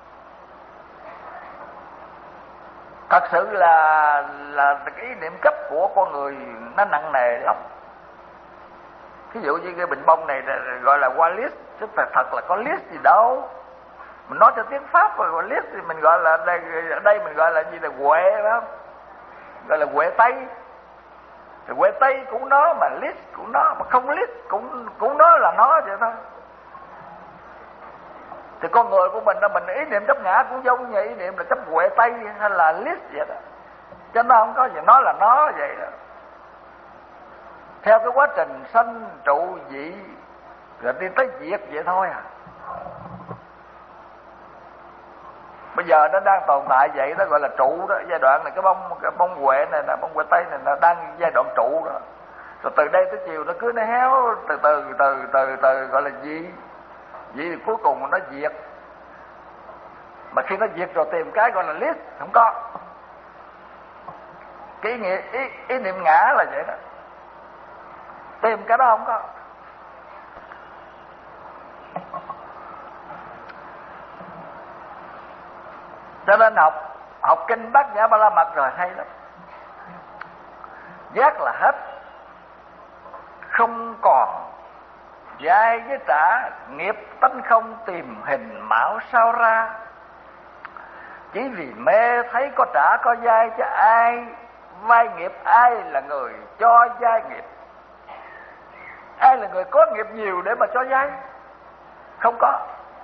Thật sự là cái ý niệm chấp của con người nó nặng nề lắm. Ví dụ như cái bình bông này gọi là qua list, chứ thật là có list gì đâu. Mình nói cho tiếng Pháp rồi, qua list thì mình gọi là đây mình gọi là gì, là huệ, phải không? Gọi là huệ Tây. Thì huệ Tây cũng nó, mà list cũng nó, mà không list cũng nó là nó vậy thôi. Thì con người của mình là mình ý niệm chấp ngã cũng giống như ý niệm là chấp Huệ Tây hay là List vậy đó. Cho nó không có gì, nó là nó vậy đó. Theo cái quá trình sanh trụ dị rồi đi tới diệt vậy thôi à. Bây giờ nó đang tồn tại vậy đó, gọi là trụ đó. Giai đoạn này cái bông Huệ này nè, bông Huệ Tây này là đang giai đoạn trụ đó. Rồi từ đây tới chiều nó cứ nó héo từ gọi là dị. Vậy thì cuối cùng nó diệt. Mà khi nó diệt rồi tìm cái gọi là List, không có. Cái ý niệm ngã là vậy đó. Tìm cái đó không có. Cho nên học kinh Bát Nhã Ba La Mật rồi hay lắm. Giác là hết, không còn dai với trả, nghiệp tánh không tìm hình mão sao ra. Chỉ vì mê thấy có trả có dai, chứ ai vay nghiệp, ai là người cho dai nghiệp, ai là người có nghiệp nhiều để mà cho dai? Không có.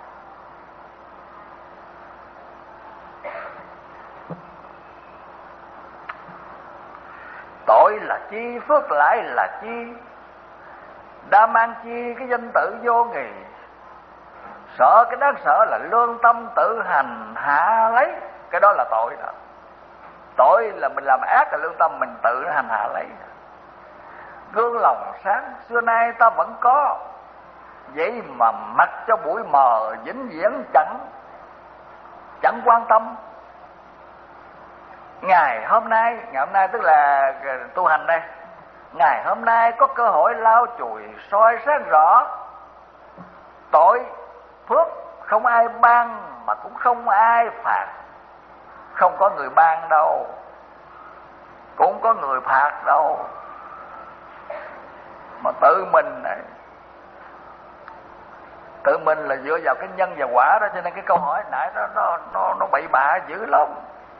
Tội là chi, phước lãi là chi, đã mang chi cái danh tự vô nghì. Sợ cái đáng sợ là lương tâm tự hành hạ lấy. Cái đó là tội đó. Tội là mình làm ác, là lương tâm mình tự hành hạ lấy. Gương lòng sáng xưa nay ta vẫn có, vậy mà mặc cho bụi mờ vĩnh viễn chẳng quan tâm. Ngày hôm nay tức là tu hành đây. Ngày hôm nay có cơ hội lau chùi soi sáng rõ. Tội phước không ai ban mà cũng không ai phạt. Không có người ban đâu, cũng có người phạt đâu, mà tự mình này. Tự mình là dựa vào cái nhân và quả đó. Cho nên cái câu hỏi nãy nó bậy bạ dữ lắm.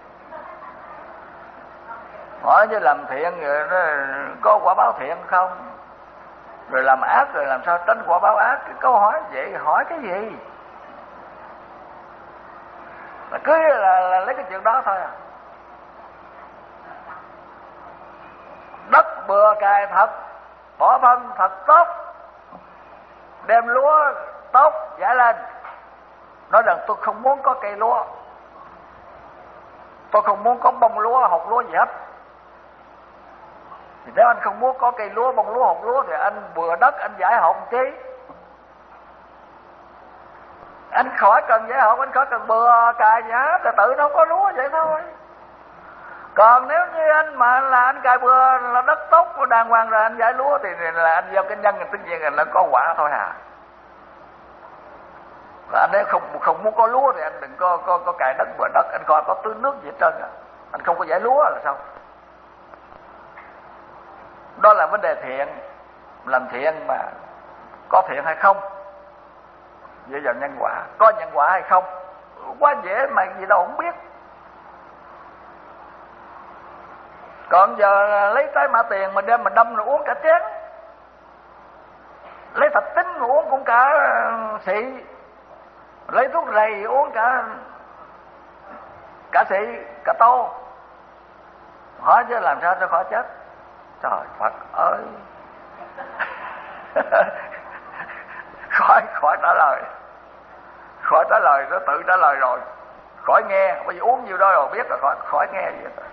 Hỏi như làm thiện rồi nó có quả báo thiện không, rồi làm ác rồi làm sao tránh quả báo ác. Cái câu hỏi vậy hỏi cái gì? Là cứ là lấy cái chuyện đó thôi à. Đất bừa cài thật, bỏ phân thật tốt, đem lúa tốt giải lên. Nói rằng tôi không muốn có cây lúa, tôi không muốn có bông lúa, hột lúa gì hết. Thì nếu anh không muốn có cây lúa, bông lúa, hột lúa thì anh bừa đất, anh giải hột chi. Anh khỏi cần giải hột, anh khỏi cần bừa cài gì hết, thì tự nó có lúa vậy thôi. Còn nếu như anh mà là anh cài bừa là đất tốt đàng hoàng rồi anh giải lúa thì là anh gieo cái nhân, tất nhiên là nó có quả thôi à. Và anh nếu không muốn có lúa thì anh đừng có cài đất bừa đất, anh coi có tưới nước gì hết trơn à. Anh không có giải lúa là sao? Đó là vấn đề thiện. Làm thiện mà có thiện hay không dựa vào nhân quả. Có nhân quả hay không quá dễ mà gì đâu không biết. Còn giờ lấy trái mã tiền mà đem mà đâm rồi uống cả chén, lấy thạch tín mà uống cũng cả xị, lấy thuốc rầy uống cả xị cả tô. Hỏi chứ làm sao cho khỏi chết? Trời Phật ơi. khỏi trả lời, khỏi trả lời, nó tự trả lời rồi. Khỏi nghe, bởi vì uống nhiêu đó rồi biết rồi, khỏi nghe gì hết.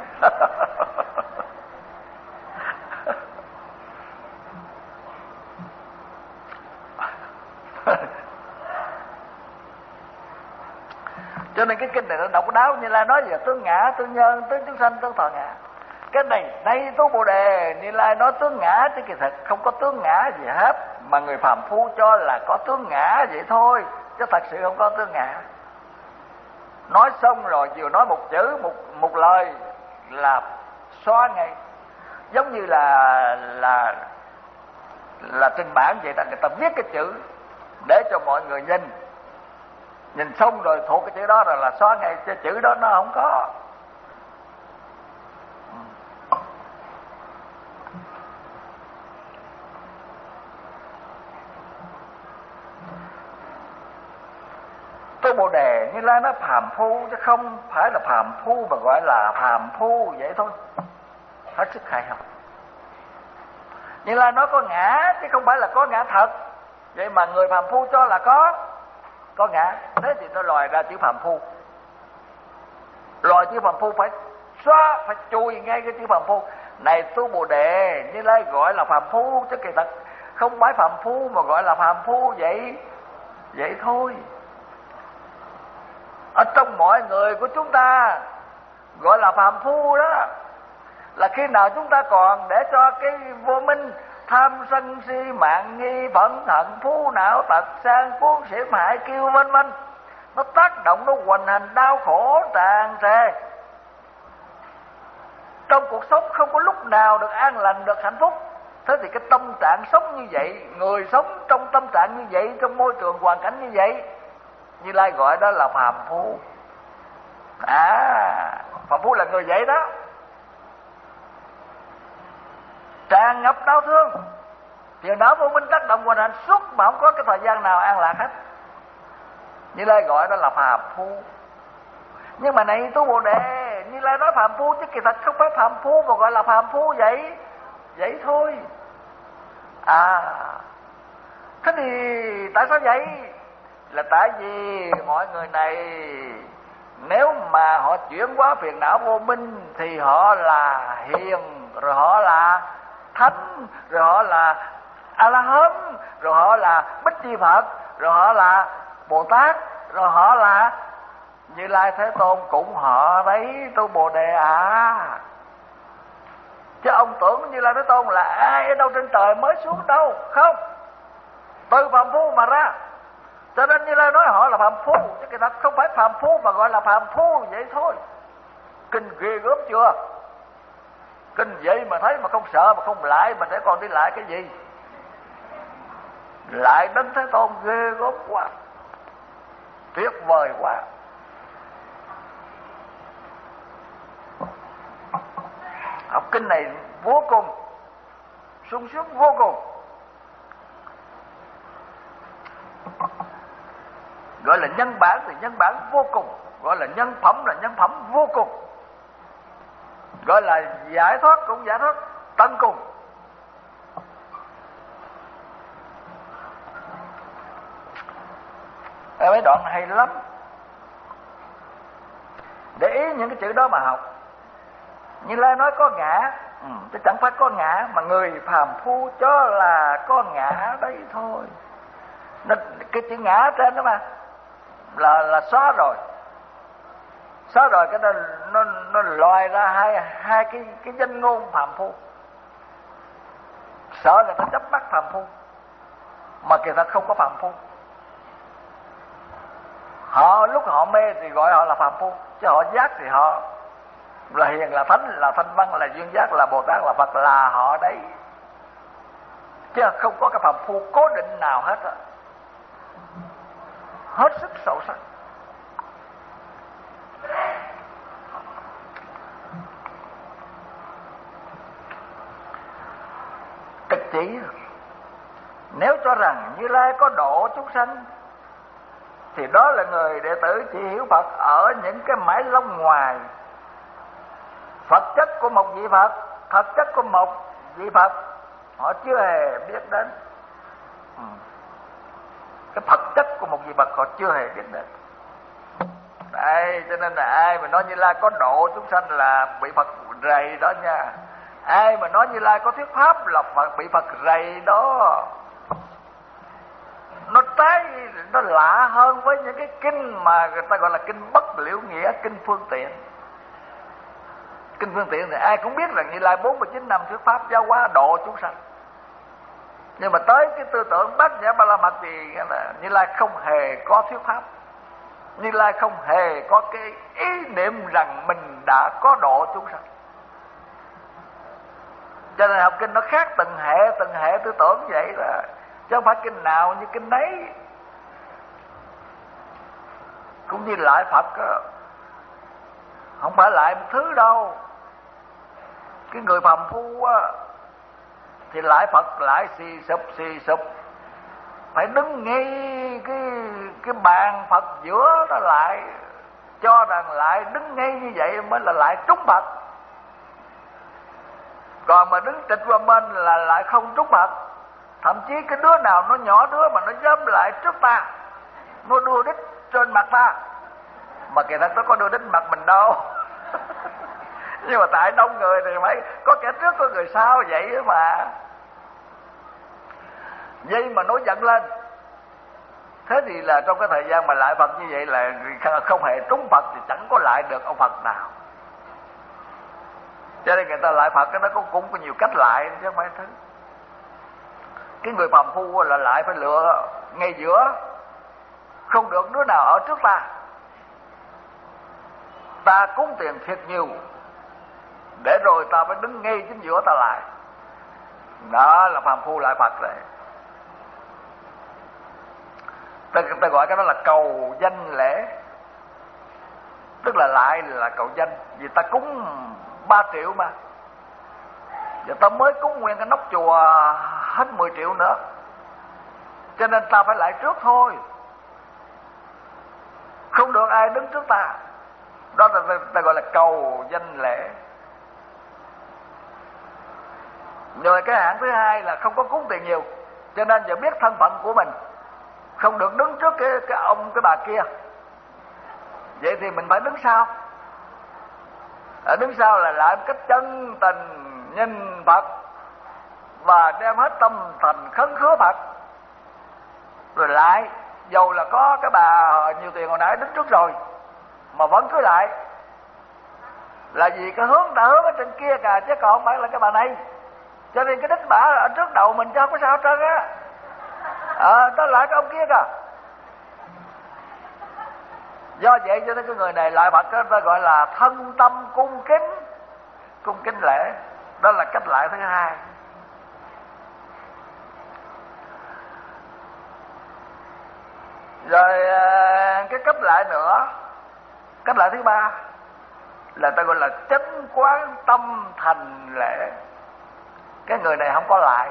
Cho nên cái kinh này nó độc đáo. Như Lai nói về tướng ngã, tướng nhân, tướng chúng sanh, tướng thọ ngã. Cái này đây tu Bồ Đề, Như Lai nói tướng ngã chứ kỳ thực không có tướng ngã gì hết, mà người phàm phu cho là có tướng ngã vậy thôi, chứ thật sự không có tướng ngã. Nói xong rồi vừa nói một chữ, một lời là xóa ngay. Giống như là trên bảng vậy đó, người ta viết cái chữ để cho mọi người nhìn xong rồi thuộc cái chữ đó rồi là xóa ngay, cái chữ đó nó không có. tôi Bồ Đề, Như Lai nói phàm phu chứ không phải là phàm phu mà gọi là phàm phu vậy thôi. Hết sức hay không? Như Lai nói có ngã chứ không phải là có ngã thật. Vậy mà người phàm phu cho là có ngã. Thế thì nó lòi ra chữ phàm phu. Lòi chữ phàm phu phải xóa, phải chui ngay cái chữ phàm phu. Này tu Bồ Đề, Như Lai gọi là phàm phu chứ kỳ thật không phải phàm phu mà gọi là phàm phu vậy thôi. Ở trong mọi người của chúng ta gọi là phàm phu đó là khi nào chúng ta còn để cho cái vô minh tham sân si mạng nghi phẫn hận phú não tật sang cuốn xỉm hại kêu vân vân, nó tác động, nó hoành hành đau khổ tràn trề. Trong cuộc sống không có lúc nào được an lành, được hạnh phúc. Thế thì cái tâm trạng sống như vậy, người sống trong tâm trạng như vậy, trong môi trường hoàn cảnh như vậy, Như Lai gọi đó là phàm phu. Phàm phu là người vậy đó, tràn ngập đau thương, phiền não vô minh tác động hoành hành suốt mà không có cái thời gian nào an lạc hết. Như Lai gọi đó là phàm phu. Nhưng mà này tu Bồ Đề, Như Lai nói phàm phu chứ kỳ thật không phải phàm phu mà gọi là phàm phu vậy thôi. Thế thì tại sao vậy? Là tại vì mọi người này nếu mà họ chuyển hóa phiền não vô minh thì họ là hiền, rồi họ là thánh, rồi họ là A-la-hán, rồi họ là Bích Chi Phật, rồi họ là Bồ Tát, rồi họ là Như Lai Thế Tôn cũng họ đấy tu Bồ Đề Chứ ông tưởng Như Lai Thế Tôn là ai ở đâu trên trời mới xuống đâu. Không, từ phàm phu mà ra. Cho nên Như Lai nói họ là phàm phu chứ kỳ thật không phải phàm phu mà gọi là phàm phu vậy thôi. Kinh ghê gớm chưa? Kinh vậy mà thấy mà không sợ, mà không lại, mà để còn đi lại cái gì? Lại Đấng Thế Tôn ghê gớm quá, tuyệt vời quá. Học kinh này vô cùng sung sướng, vô cùng. Gọi là nhân bản thì nhân bản vô cùng, gọi là nhân phẩm là nhân phẩm vô cùng, gọi là giải thoát cũng giải thoát tận cùng. Mấy đoạn hay lắm, để ý những cái chữ đó mà học. Như Lai nói có ngã, chứ chẳng phải có ngã, mà người phàm phu cho là có ngã đấy thôi. Nên cái chữ ngã trên đó mà là xóa rồi, cái nó lòi ra hai cái danh ngôn phàm phu. Sợ người ta chấp bắt phàm phu, mà kỳ thật không có phàm phu. Họ lúc họ mê thì gọi họ là phàm phu, chứ họ giác thì họ là hiền, là thánh, là thanh văn, là duyên giác, là Bồ Tát, là Phật, là họ đấy. Chứ không có cái phàm phu cố định nào hết á. Hết sức sâu sắc. Trực chỉ nếu cho rằng Như Lai có độ chúng sanh thì đó là người đệ tử chỉ hiểu Phật ở những cái mái lông ngoài. Phật chất của một vị Phật, thật chất của một vị Phật họ chưa hề biết đến. Cái Phật chất của một vị Phật họ chưa hề biết đến. Đấy, cho nên là ai mà nói Như Lai có độ chúng sanh là bị Phật rầy đó nha. Ai mà nói Như Lai có thuyết pháp là bị Phật rầy đó. Nó trái, nó lạ hơn với những cái kinh mà người ta gọi là kinh bất liễu nghĩa, kinh phương tiện. Kinh phương tiện thì ai cũng biết rằng Như Lai 49 năm thuyết pháp giáo hóa độ chúng sanh. Nhưng mà tới cái tư tưởng Bát Nhã Ba La Mật thì Như Lai không hề có thuyết pháp. Như Lai không hề có cái ý niệm rằng mình đã có độ chúng sanh. Cho nên học kinh nó khác từng hệ tư tưởng vậy đó. Chứ không phải kinh nào như kinh đấy. Cũng như lại Phật đó, không phải lại một thứ đâu. Cái người phàm phu á thì lại Phật lại xì sụp phải đứng ngay cái bàn Phật giữa đó lại, cho rằng lại đứng ngay như vậy mới là lại trúng Phật. Còn mà đứng trịch qua bên là lại không trúng Phật. Thậm chí cái đứa nào nó nhỏ đứa mà nó dám lại trước ta, nó đua đít trên mặt ta, mà kỳ thật nó có đua đít mặt mình đâu. Nhưng mà tại đông người thì phải có kẻ trước có người sau vậy mà. Vậy mà nổi giận lên. Thế thì là trong cái thời gian mà lại Phật như vậy là không hề trúng Phật thì chẳng có lại được ông Phật nào. Cho nên người ta lại Phật nó cũng có nhiều cách lại chứ không phải thứ. Cái người phàm phu là lại phải lựa ngay giữa, không được đứa nào ở trước ta. Ta cúng tiền thiệt nhiều để rồi ta phải đứng ngay chính giữa ta lại. Đó là phàm phu lại Phật đấy. Ta gọi cái đó là cầu danh lễ. Tức là lại là cầu danh. Vì ta cúng 3 triệu mà, giờ ta mới cúng nguyên cái nóc chùa hết 10 triệu nữa, cho nên ta phải lại trước thôi, không được ai đứng trước ta. Đó là ta gọi là cầu danh lễ. Rồi cái hạng thứ hai là không có cúng tiền nhiều, cho nên giờ biết thân phận của mình, không được đứng trước cái ông cái bà kia. Vậy thì mình phải đứng sau. Đứng sau là lại một cách chân tình nhìn Phật và đem hết tâm thành khấn khứa Phật. Rồi lại dầu là có cái bà nhiều tiền hồi nãy đứng trước rồi mà vẫn cứ lại, là vì cái hướng ta hướng ở trên kia kìa, chứ còn không phải là cái bà này. Cho nên cái đích bả ở trước đầu mình chứ không có sao hết trơn á. Đó lại cái ông kia kìa. Do vậy cho nên cái người này lại Phật đó, ta gọi là thân tâm cung kính lễ. Đó là cách lại thứ hai. Rồi cái cách lại nữa, cách lại thứ ba là ta gọi là chánh quán tâm thành lễ. Cái người này không có lại,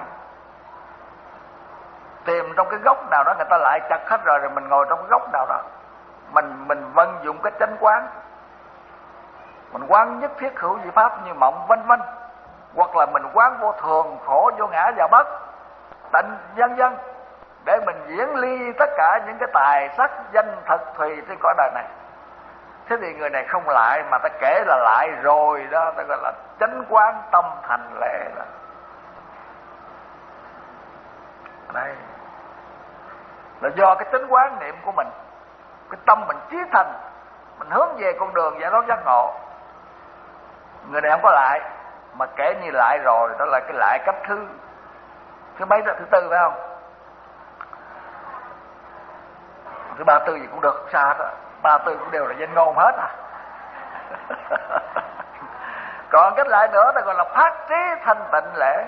tìm trong cái góc nào đó người ta lại chặt hết rồi, rồi mình ngồi trong cái góc nào đó, mình vận dụng cái chánh quán, mình quán nhất thiết hữu diệu pháp như mộng vân vân, hoặc là mình quán vô thường khổ vô ngã và bất tịnh vân vân, để mình diễn ly tất cả những cái tài sắc danh thực thùy trên cõi đời này. Thế thì người này không lại mà ta kể là lại rồi đó, ta gọi là chánh quán tâm thành lễ đó. Đây là do cái chánh quán niệm của mình, cái tâm mình chí thành, mình hướng về con đường giải thoát giác ngộ. Người này không có lại mà kể như lại rồi, đó là cái lại cách thứ mấy đó, thứ tư phải không? Thứ ba tư gì cũng được, sao hết á, ba tư cũng đều là danh ngôn hết à. Còn cách lại nữa ta gọi là phát trí thanh tịnh lễ.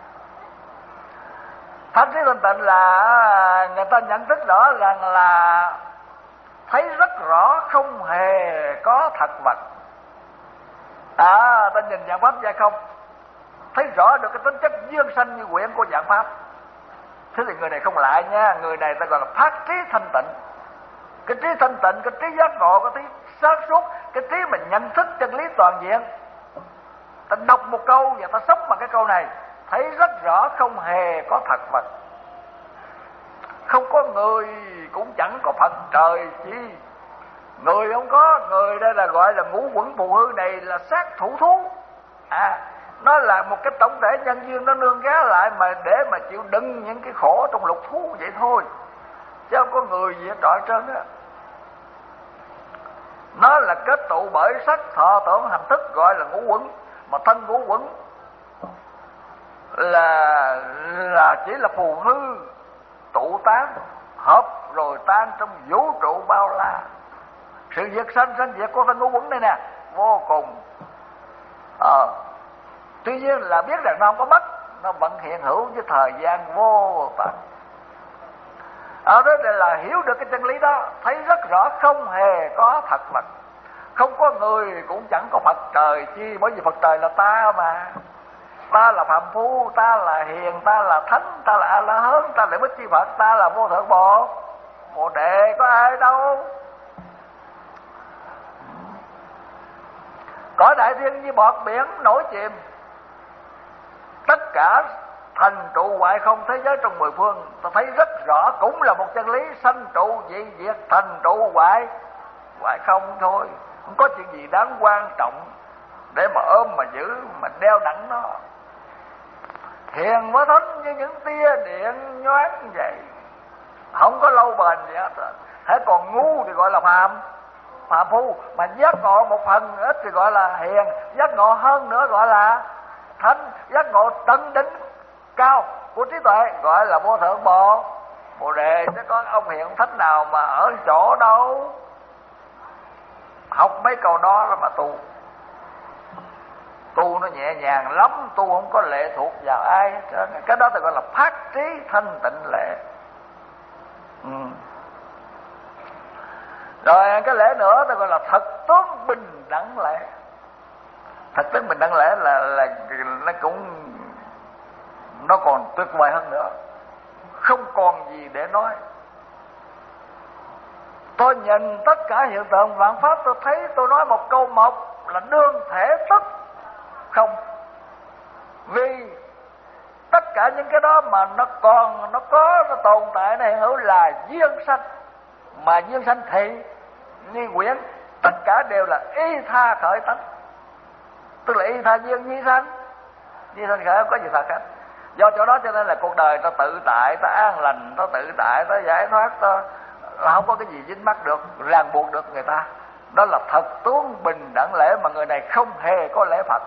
Phát trí thanh tịnh là người ta nhận thức rõ rằng là thấy rất rõ không hề có thật vật. Ta nhìn dạng pháp ra không, thấy rõ được cái tính chất duyên sanh như quyển của dạng pháp. Thế thì người này không lại nha, người này ta gọi là phát trí thanh tịnh. Cái trí thanh tịnh, cái trí giác ngộ, cái trí sáng suốt, cái trí mình nhận thức chân lý toàn diện. Ta đọc một câu và ta sống bằng cái câu này, thấy rất rõ không hề có thật vật. Không có người cũng chẳng có Phật trời chi. Người không có, người đây là gọi là ngũ quẩn phù hư này là sát thủ thú. Nó là một cái tổng thể nhân duyên, nó nương gá lại mà để mà chịu đựng những cái khổ trong lục thú vậy thôi, chứ không có người gì hết trọi trơn á. Nó là kết tụ bởi sắc thọ tưởng hành thức, gọi là ngũ quẩn. Mà thân ngũ quẩn là chỉ là phù hư tụ tán, hợp rồi tan trong vũ trụ bao la. Sự việc sanh diệt của thân ngũ quẩn đây nè vô cùng. Tuy nhiên là biết rằng nó không có mất, nó vẫn hiện hữu với thời gian vô tận. Ở đó là hiểu được cái chân lý đó, thấy rất rõ không hề có thật vật. Không có người cũng chẳng có Phật trời chi, bởi vì Phật trời là ta mà. Ta là phàm phu, ta là hiền, ta là thánh, ta là A La Hán, ta là Bích Chi Phật, ta là Vô Thượng Bồ Đề, có ai đâu. Cõi đại thiên như bọt biển nổi chìm, tất cả thành trụ hoại không thế giới trong mười phương. Ta thấy rất rõ, cũng là một chân lý, sanh trụ dị diệt, thành trụ hoại không thôi. Không có chuyện gì đáng quan trọng để mà ôm mà giữ mà đeo đẳng nó. Hiền với thánh như những tia điện nhoáng vậy, không có lâu bền gì hết. Hễ còn ngu thì gọi là phàm phu, mà giác ngộ một phần ít thì gọi là hiền, giác ngộ hơn nữa gọi là thánh, giác ngộ tận đỉnh cao của trí tuệ gọi là Vô Thượng Bồ Đề. Chứ có ông hiền ông thánh nào mà ở chỗ đâu. Học mấy câu đó mà tu nó nhẹ nhàng lắm, tu không có lệ thuộc vào ai hết. Cái đó thì gọi là phát trí thanh tịnh lệ. Rồi cái lễ nữa ta gọi là thật tướng bình đẳng lễ. Thật tướng bình đẳng lễ là nó còn tuyệt vời hơn nữa, không còn gì để nói. Tôi nhìn tất cả hiện tượng vạn pháp, tôi thấy tôi nói một câu một là đương thể tất không. Vì tất cả những cái đó mà nó tồn tại, nó hiện hữu là duyên sanh. Mà duyên sanh thị ni quyển, tất cả đều là y tha khởi tánh. Tức là y tha duyên nhi sanh khởi, không có gì thật hết. Do chỗ đó cho nên là cuộc đời ta tự tại, ta an lành, ta tự tại, ta giải thoát, ta không có cái gì dính mắc được, ràng buộc được người ta. Đó là thật tướng bình đẳng lễ, mà người này không hề có lễ Phật,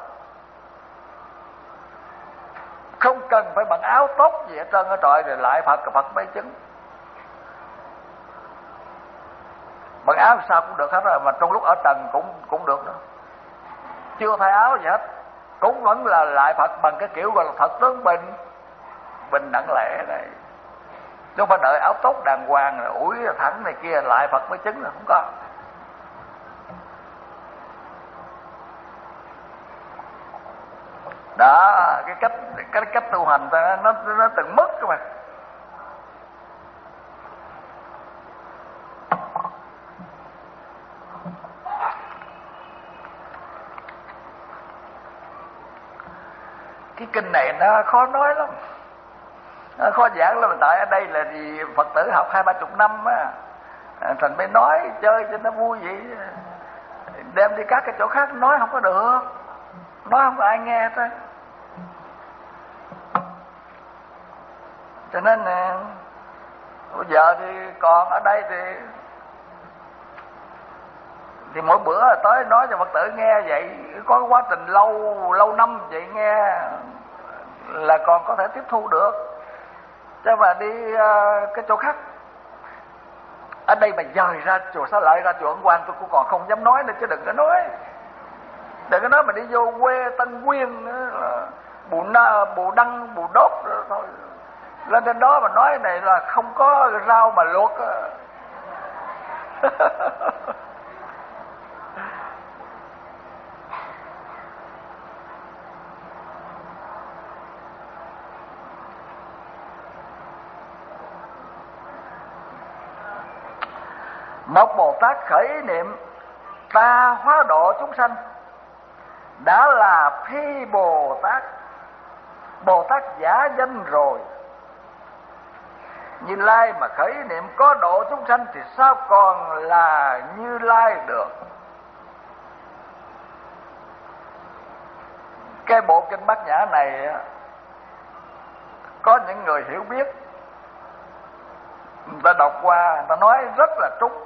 không cần phải bằng áo tốt gì hết trơn ở trọi rồi lại Phật mới chứng. Bằng áo sao cũng được hết rồi, mà trong lúc ở trần cũng được nữa, chưa thay áo gì hết cũng vẫn là lại Phật, bằng cái kiểu gọi là thật tướng bình đẳng lễ này. Chứ không phải đợi áo tốt đàng hoàng rồi ủi thẳng này kia lại Phật mới chứng, là không có. Đó, cái cách tu hành ta nó từng mức cơ mà. Cái kinh này nó khó nói lắm, nó khó giảng lắm. Tại ở đây là gì, Phật tử học 20-30 năm á, thành mới nói chơi cho nó vui vậy, đem đi các cái chỗ khác nói không có được, nói không có ai nghe hết. Cho nên bây giờ thì còn ở đây thì mỗi bữa tới nói cho Phật tử nghe vậy, có quá trình lâu năm vậy nghe là còn có thể tiếp thu được. Chứ mà đi cái chỗ khác, ở đây mà dời ra chùa Xá Lợi, ra chùa Ấn Quang, tôi cũng còn không dám nói nữa, chứ đừng có nói mà đi vô quê Tân Quyên Bù Đăng Bù Đốt rồi thôi, lên trên đó mà nói này là không có rau mà luộc. Một Bồ Tát khởi ý niệm ta hóa độ chúng sanh đã là phi Bồ Tát giả danh rồi. Như Lai mà khởi ý niệm có độ chúng sanh thì sao còn là Như Lai được. Cái bộ kinh Bát Nhã này có những người hiểu biết, người ta đọc qua, người ta nói rất là trúng.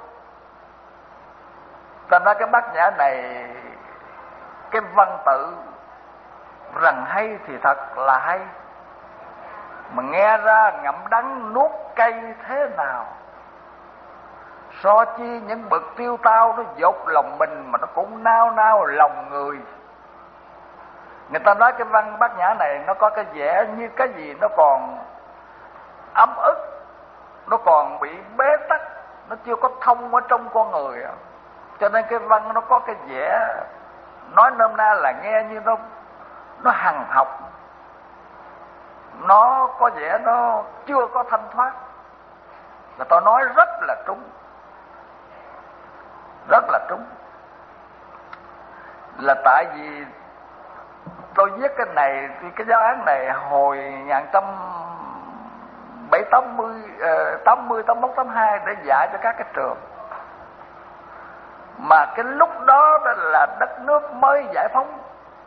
Ta nói cái Bát Nhã này, cái văn tự rằng hay thì thật là hay, mà nghe ra ngậm đắng nuốt cay thế nào. So chi những bậc tiêu tao nó dột lòng mình mà nó cũng nao lòng người. Người ta nói cái văn Bát Nhã này nó có cái vẻ như cái gì nó còn ấm ức, nó còn bị bế tắc, nó chưa có thông ở trong con người. Cho nên cái văn nó có cái vẻ nói nôm na là nghe như nó hằng học, nó có vẻ nó chưa có thanh thoát, là tôi nói rất là trúng, rất là trúng. Là tại vì tôi viết cái này, cái giáo án này hồi 1980, 81, 82 để dạy cho các cái trường. Mà cái lúc đó là đất nước mới giải phóng,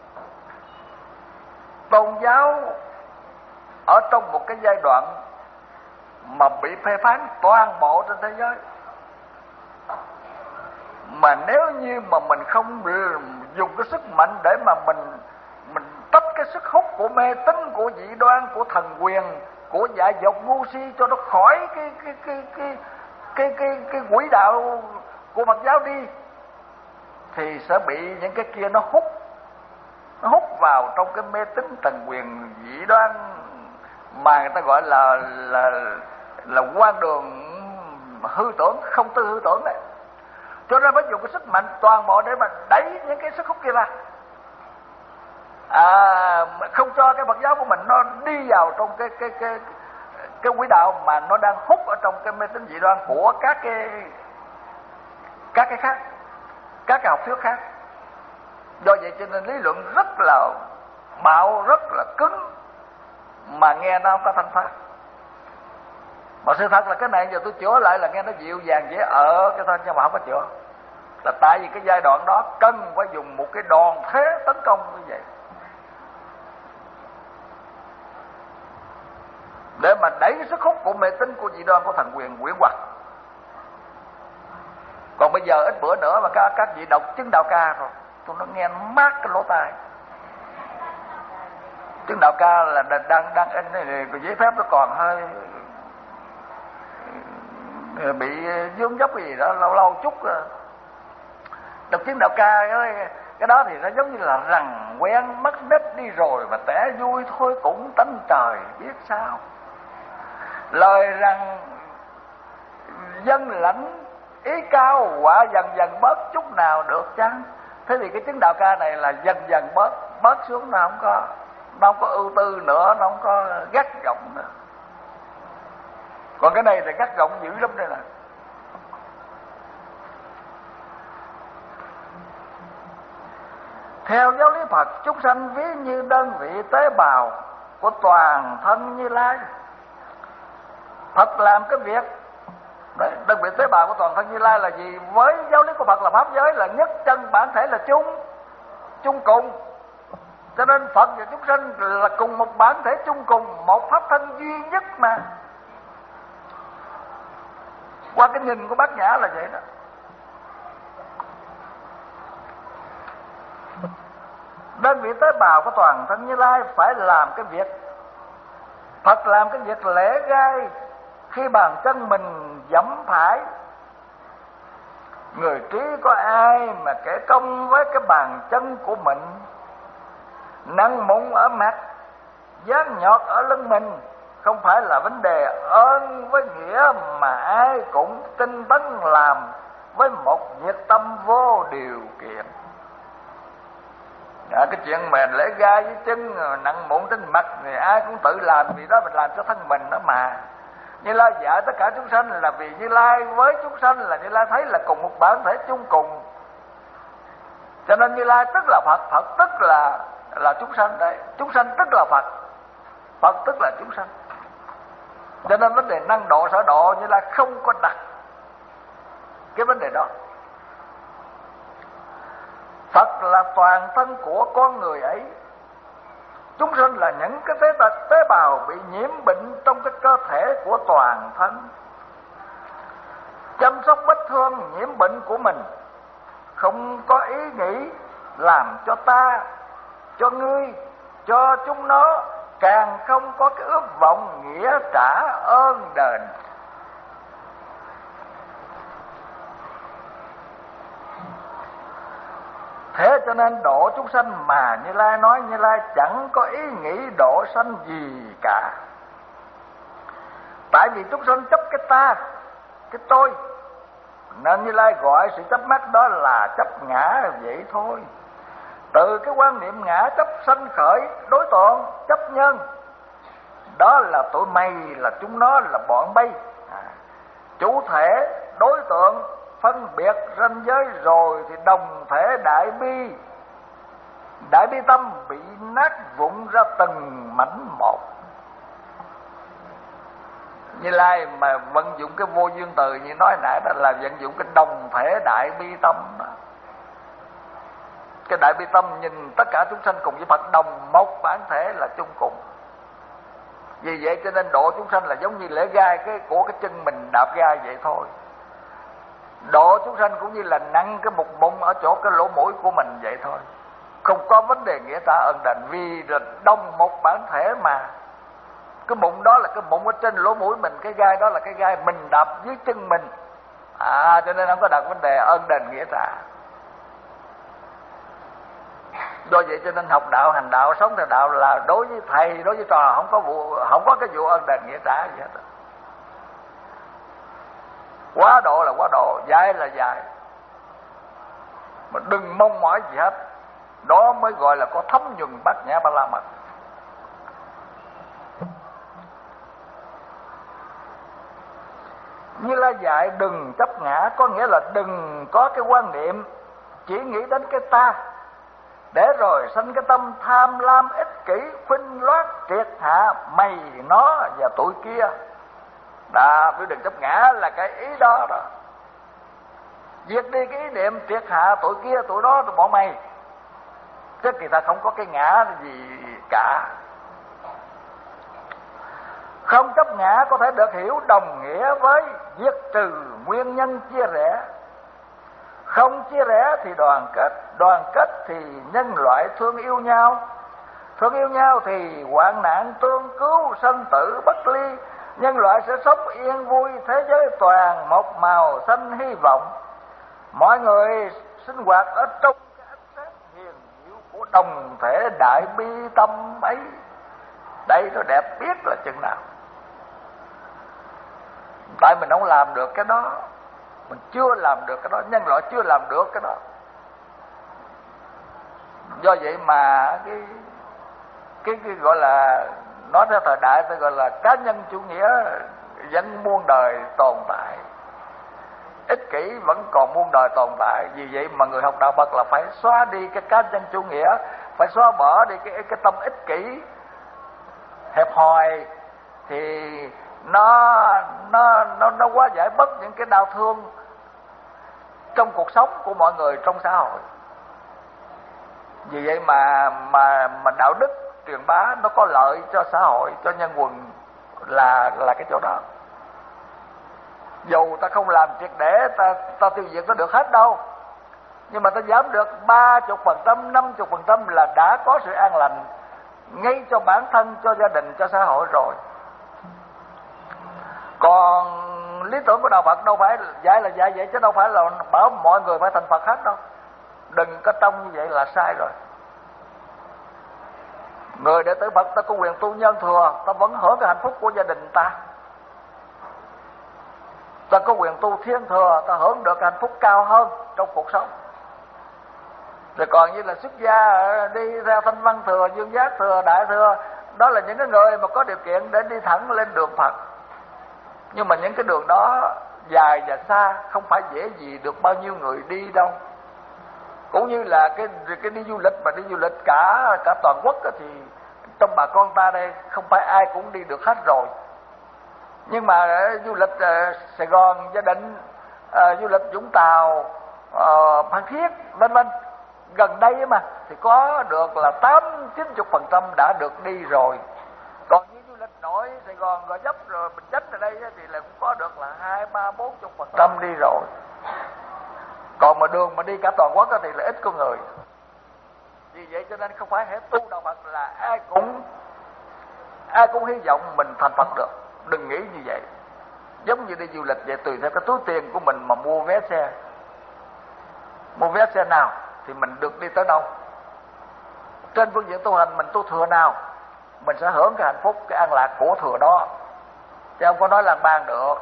tôn giáo ở trong một cái giai đoạn mà bị phê phán toàn bộ trên thế giới. Mà nếu như mà mình không dùng cái sức mạnh để mà mình tách cái sức hút của mê tín, của dị đoan, của thần quyền, của dại dột ngu si cho nó khỏi cái quỹ đạo của Phật giáo đi, thì sẽ bị những cái kia nó hút vào trong cái mê tín thần quyền dị đoan mà người ta gọi là quan đường hư tưởng, không tư hư tưởng đấy. Cho nên phải dùng cái sức mạnh toàn bộ để mà đẩy những cái sức hút kia ra, không cho cái Phật giáo của mình nó đi vào trong cái quỹ đạo mà nó đang hút ở trong cái mê tín dị đoan của các cái khác, các cái học thuyết khác. Do vậy cho nên lý luận rất là bạo, rất là cứng, mà nghe nó không có thanh thoát. Mà sự thật là cái này giờ tôi chữa lại là nghe nó dịu dàng dễ ở cái thôi, nhưng mà không có chữa. Là tại vì cái giai đoạn đó cần phải dùng một cái đòn thế tấn công như vậy để mà đẩy sức hút của mê tín, của dị đoan, của thần quyền quyển hoặc. Còn bây giờ ít bữa nữa mà các vị đọc chứng đạo ca rồi, tôi nó nghe mát cái lỗ tai. Chứng đạo ca là đang in này, giấy phép nó còn hơi bị vướng dốc gì đó, lâu chút đọc chứng đạo ca cái đó thì nó giống như là rằng quen mất đích đi rồi mà tẻ vui thôi cũng tánh trời biết sao. Lời rằng dân lãnh ý cao quả dần dần bớt chút nào được chăng. Thế thì cái chứng đạo ca này là dần dần bớt xuống, nó không có ưu tư nữa, nó không có gắt gỏng nữa. Còn cái này thì gắt gỏng dữ lắm đây nè. Theo giáo lý Phật, chúng sanh ví như đơn vị tế bào của toàn thân Như Lai. Phật làm cái việc đấy, đơn vị tế bào của toàn thân Như Lai là gì? Với giáo lý của Phật là pháp giới, là nhất chân bản thể, là chung cùng. Cho nên Phật và chúng sanh là cùng một bản thể chung cùng, một pháp thân duy nhất mà. Qua cái nhìn của Bát Nhã là vậy đó. Đơn vị tế bào của toàn thân Như Lai phải làm cái việc. Phật làm cái việc lễ gai khi bàn chân mình dẫm phải. Người trí có ai mà kể công với cái bàn chân của mình? Nặng mụn ở mặt, dán nhọt ở lưng mình, không phải là vấn đề ơn với nghĩa mà ai cũng tinh tấn làm với một nhiệt tâm vô điều kiện. Cái chuyện mà lễ gai với chân nặng mụn trên mặt thì ai cũng tự làm, vì đó mình làm cho thân mình đó mà. Như Lai dạy tất cả chúng sanh là vì Như Lai với chúng sanh là Như Lai thấy là cùng một bản thể chung cùng. Cho nên Như Lai tức là Phật, Phật tức là chúng sanh đấy, chúng sanh tức là Phật, Phật tức là chúng sanh. Cho nên vấn đề năng độ sở độ Như Lai không có đặt cái vấn đề đó. Phật là toàn thân của con người ấy. Chúng sanh là những cái tế bào bị nhiễm bệnh trong cái cơ thể của toàn thân. Chăm sóc vết thương nhiễm bệnh của mình, không có ý nghĩ làm cho ta, cho ngươi, cho chúng nó, càng không có cái ước vọng nghĩa trả ơn đền. Thế cho nên độ chúng sanh mà Như Lai nói, Như Lai chẳng có ý nghĩ độ sanh gì cả. Tại vì chúng sanh chấp cái ta, cái tôi, nên Như Lai gọi sự chấp mắc đó là chấp ngã vậy thôi. Từ cái quan niệm ngã chấp sanh khởi đối tượng, chấp nhân. đó là tụi mày, là chúng nó là bọn bay. Chủ thể, đối tượng phân biệt ranh giới rồi thì đồng thể đại bi tâm bị nát vụn ra từng mảnh một. Như Lai mà vận dụng cái vô duyên từ như nói nãy đó là vận dụng cái đồng thể đại bi tâm đó. Cái đại bi tâm nhìn tất cả chúng sanh cùng với Phật đồng một bản thể là chung cùng. Vì vậy cho nên độ chúng sanh là giống như lễ gai của cái chân mình đạp gai vậy thôi. Độ chúng sanh cũng như là nặng cái một bụng ở chỗ cái lỗ mũi của mình vậy thôi. Không có vấn đề nghĩa trả ân đền, vì là đồng một bản thể mà. Cái bụng đó là cái bụng ở trên lỗ mũi mình, cái gai đó là cái gai mình đạp dưới chân mình. Cho nên không có đặt vấn đề ân đền nghĩa trả. Do vậy cho nên học đạo, hành đạo, sống theo đạo là đối với thầy, đối với trò không có cái vụ ân đền nghĩa trả gì hết. Quá độ là quá độ, dạy là dạy, mà đừng mong mỏi gì hết. Đó mới gọi là có thấm nhuần Bát Nhã Ba La Mật. Như là dạy đừng chấp ngã, có nghĩa là đừng có cái quan niệm chỉ nghĩ đến cái ta, để rồi sanh cái tâm tham lam ích kỷ, khuynh loát triệt hạ mày nó và tụi kia. Đó, đừng chấp ngã là cái ý đó đó. Diệt đi cái ý niệm triệt hạ tụi kia, tụi đó, tụi bọn mày. Chứ kỳ thật không có cái ngã gì cả. Không chấp ngã có thể được hiểu đồng nghĩa với diệt trừ nguyên nhân chia rẽ. Không chia rẽ thì đoàn kết, đoàn kết thì nhân loại thương yêu nhau, thương yêu nhau thì hoạn nạn tương cứu, sanh tử bất ly. Nhân loại sẽ sống yên vui, thế giới toàn một màu xanh hy vọng. Mọi người sinh hoạt ở trong cái ánh sáng hiền diệu của đồng thể đại bi tâm ấy. Đây nó đẹp biết là chừng nào. Tại mình không làm được cái đó, mình chưa làm được cái đó, nhân loại chưa làm được cái đó. Do vậy mà cái gọi là, nói theo thời đại tôi gọi là cá nhân chủ nghĩa vẫn muôn đời tồn tại, ích kỷ vẫn còn muôn đời tồn tại. Vì vậy mà người học đạo Phật là phải xóa đi cái cá nhân chủ nghĩa, phải xóa bỏ đi cái tâm ích kỷ hẹp hòi, thì nó quá giải bớt những cái đau thương trong cuộc sống của mọi người trong xã hội. Vì vậy mà đạo đức truyền bá nó có lợi cho xã hội, cho nhân quần là cái chỗ đó. Dù ta không làm triệt để, ta tiêu diệt nó được hết đâu, nhưng mà ta giảm được 30%, 50% là đã có sự an lành ngay cho bản thân, cho gia đình, cho xã hội rồi. Còn lý tưởng của đạo Phật đâu phải dạy là dạy vậy, chứ đâu phải là bảo mọi người phải thành Phật hết đâu. Đừng có trông như vậy là sai rồi. Người đệ tử Phật ta có quyền tu nhân thừa, ta vẫn hưởng cái hạnh phúc của gia đình ta. Ta có quyền tu thiên thừa, ta hưởng được hạnh phúc cao hơn trong cuộc sống. Rồi còn như là xuất gia đi theo Thanh Văn thừa, Dương Giác thừa, Đại thừa, đó là những cái người mà có điều kiện để đi thẳng lên đường Phật. Nhưng mà những cái đường đó dài và xa, không phải dễ gì được bao nhiêu người đi đâu. Cũng như là cái đi du lịch, mà đi du lịch cả toàn quốc thì trong bà con ta đây không phải ai cũng đi được hết rồi. Nhưng mà du lịch Sài Gòn Gia Định, du lịch Vũng Tàu, Phan Thiết vân vân, gần đây mà thì có được là 80-90% đã được đi rồi. Còn như du lịch nội Sài Gòn, Gò Vấp rồi Bình Chánh ở đây thì là cũng có được là 20-30-40% đi rồi. Còn mà đường mà đi cả toàn quốc thì là ít có người. Vì vậy cho nên không phải hệ tu đạo Phật là ai cũng hy vọng mình thành Phật được. Đừng nghĩ như vậy. Giống như đi du lịch vậy, tùy theo cái túi tiền của mình mà mua vé xe. Mua vé xe nào thì mình được đi tới đâu. Trên phương diện tu hành mình tu thừa nào, mình sẽ hưởng cái hạnh phúc, cái an lạc của thừa đó, chứ không có nói làng bang được.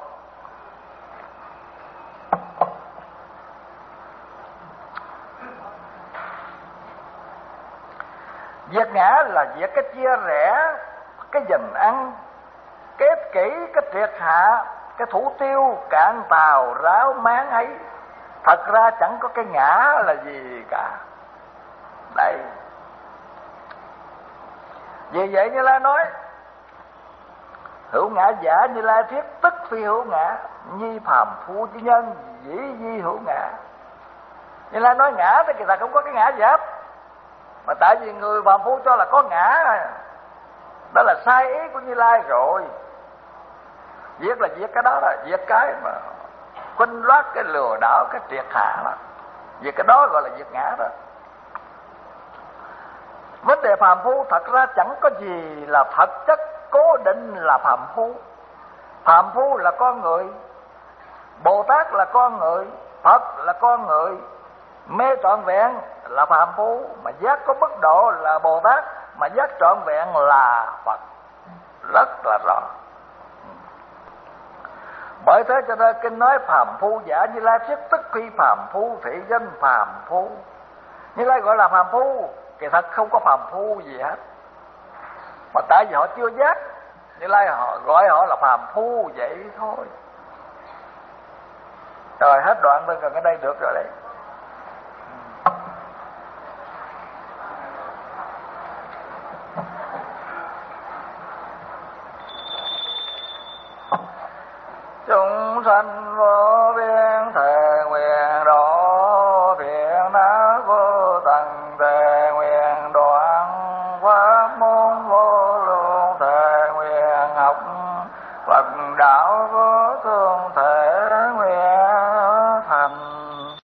Diệt ngã là diệt cái chia rẽ, cái giành ăn, kỹ cái triệt hạ cái thủ tiêu cạn tàu ráo máng ấy, thật ra chẳng có cái ngã là gì cả. Đấy, vì vậy Như Lai nói hữu ngã giả Như Lai thuyết tức phi hữu ngã, nhi phàm phu chi nhân dĩ di hữu ngã. Như Lai nói ngã thì kỳ thật không có cái ngã gì hết, mà tại vì người phàm phu cho là có ngã, đó là sai ý của Như Lai rồi. Việc là việc cái đó, là việc cái mà khuynh loát, cái lừa đảo, cái triệt hạ đó, việc cái đó gọi là việc ngã đó. Vấn đề phàm phu thật ra chẳng có gì là thật chất cố định là phàm phu. Phàm phu là con người, Bồ Tát là con người, Phật là con người, mê trọn vẹn là phàm phu, mà giác có mức độ là Bồ Tát, mà giác trọn vẹn là Phật. Rất là rõ. Bởi thế cho nên kinh nói phàm phu giả Như Lai thuyết tức phi phàm phu thị danh phàm phu. Như Lai gọi là phàm phu, kỳ thật không có phàm phu gì hết, mà tại vì họ chưa giác, Như Lai họ gọi họ là phàm phu vậy thôi. Rồi hết đoạn tôi gần ở đây được rồi đấy. Chúng sanh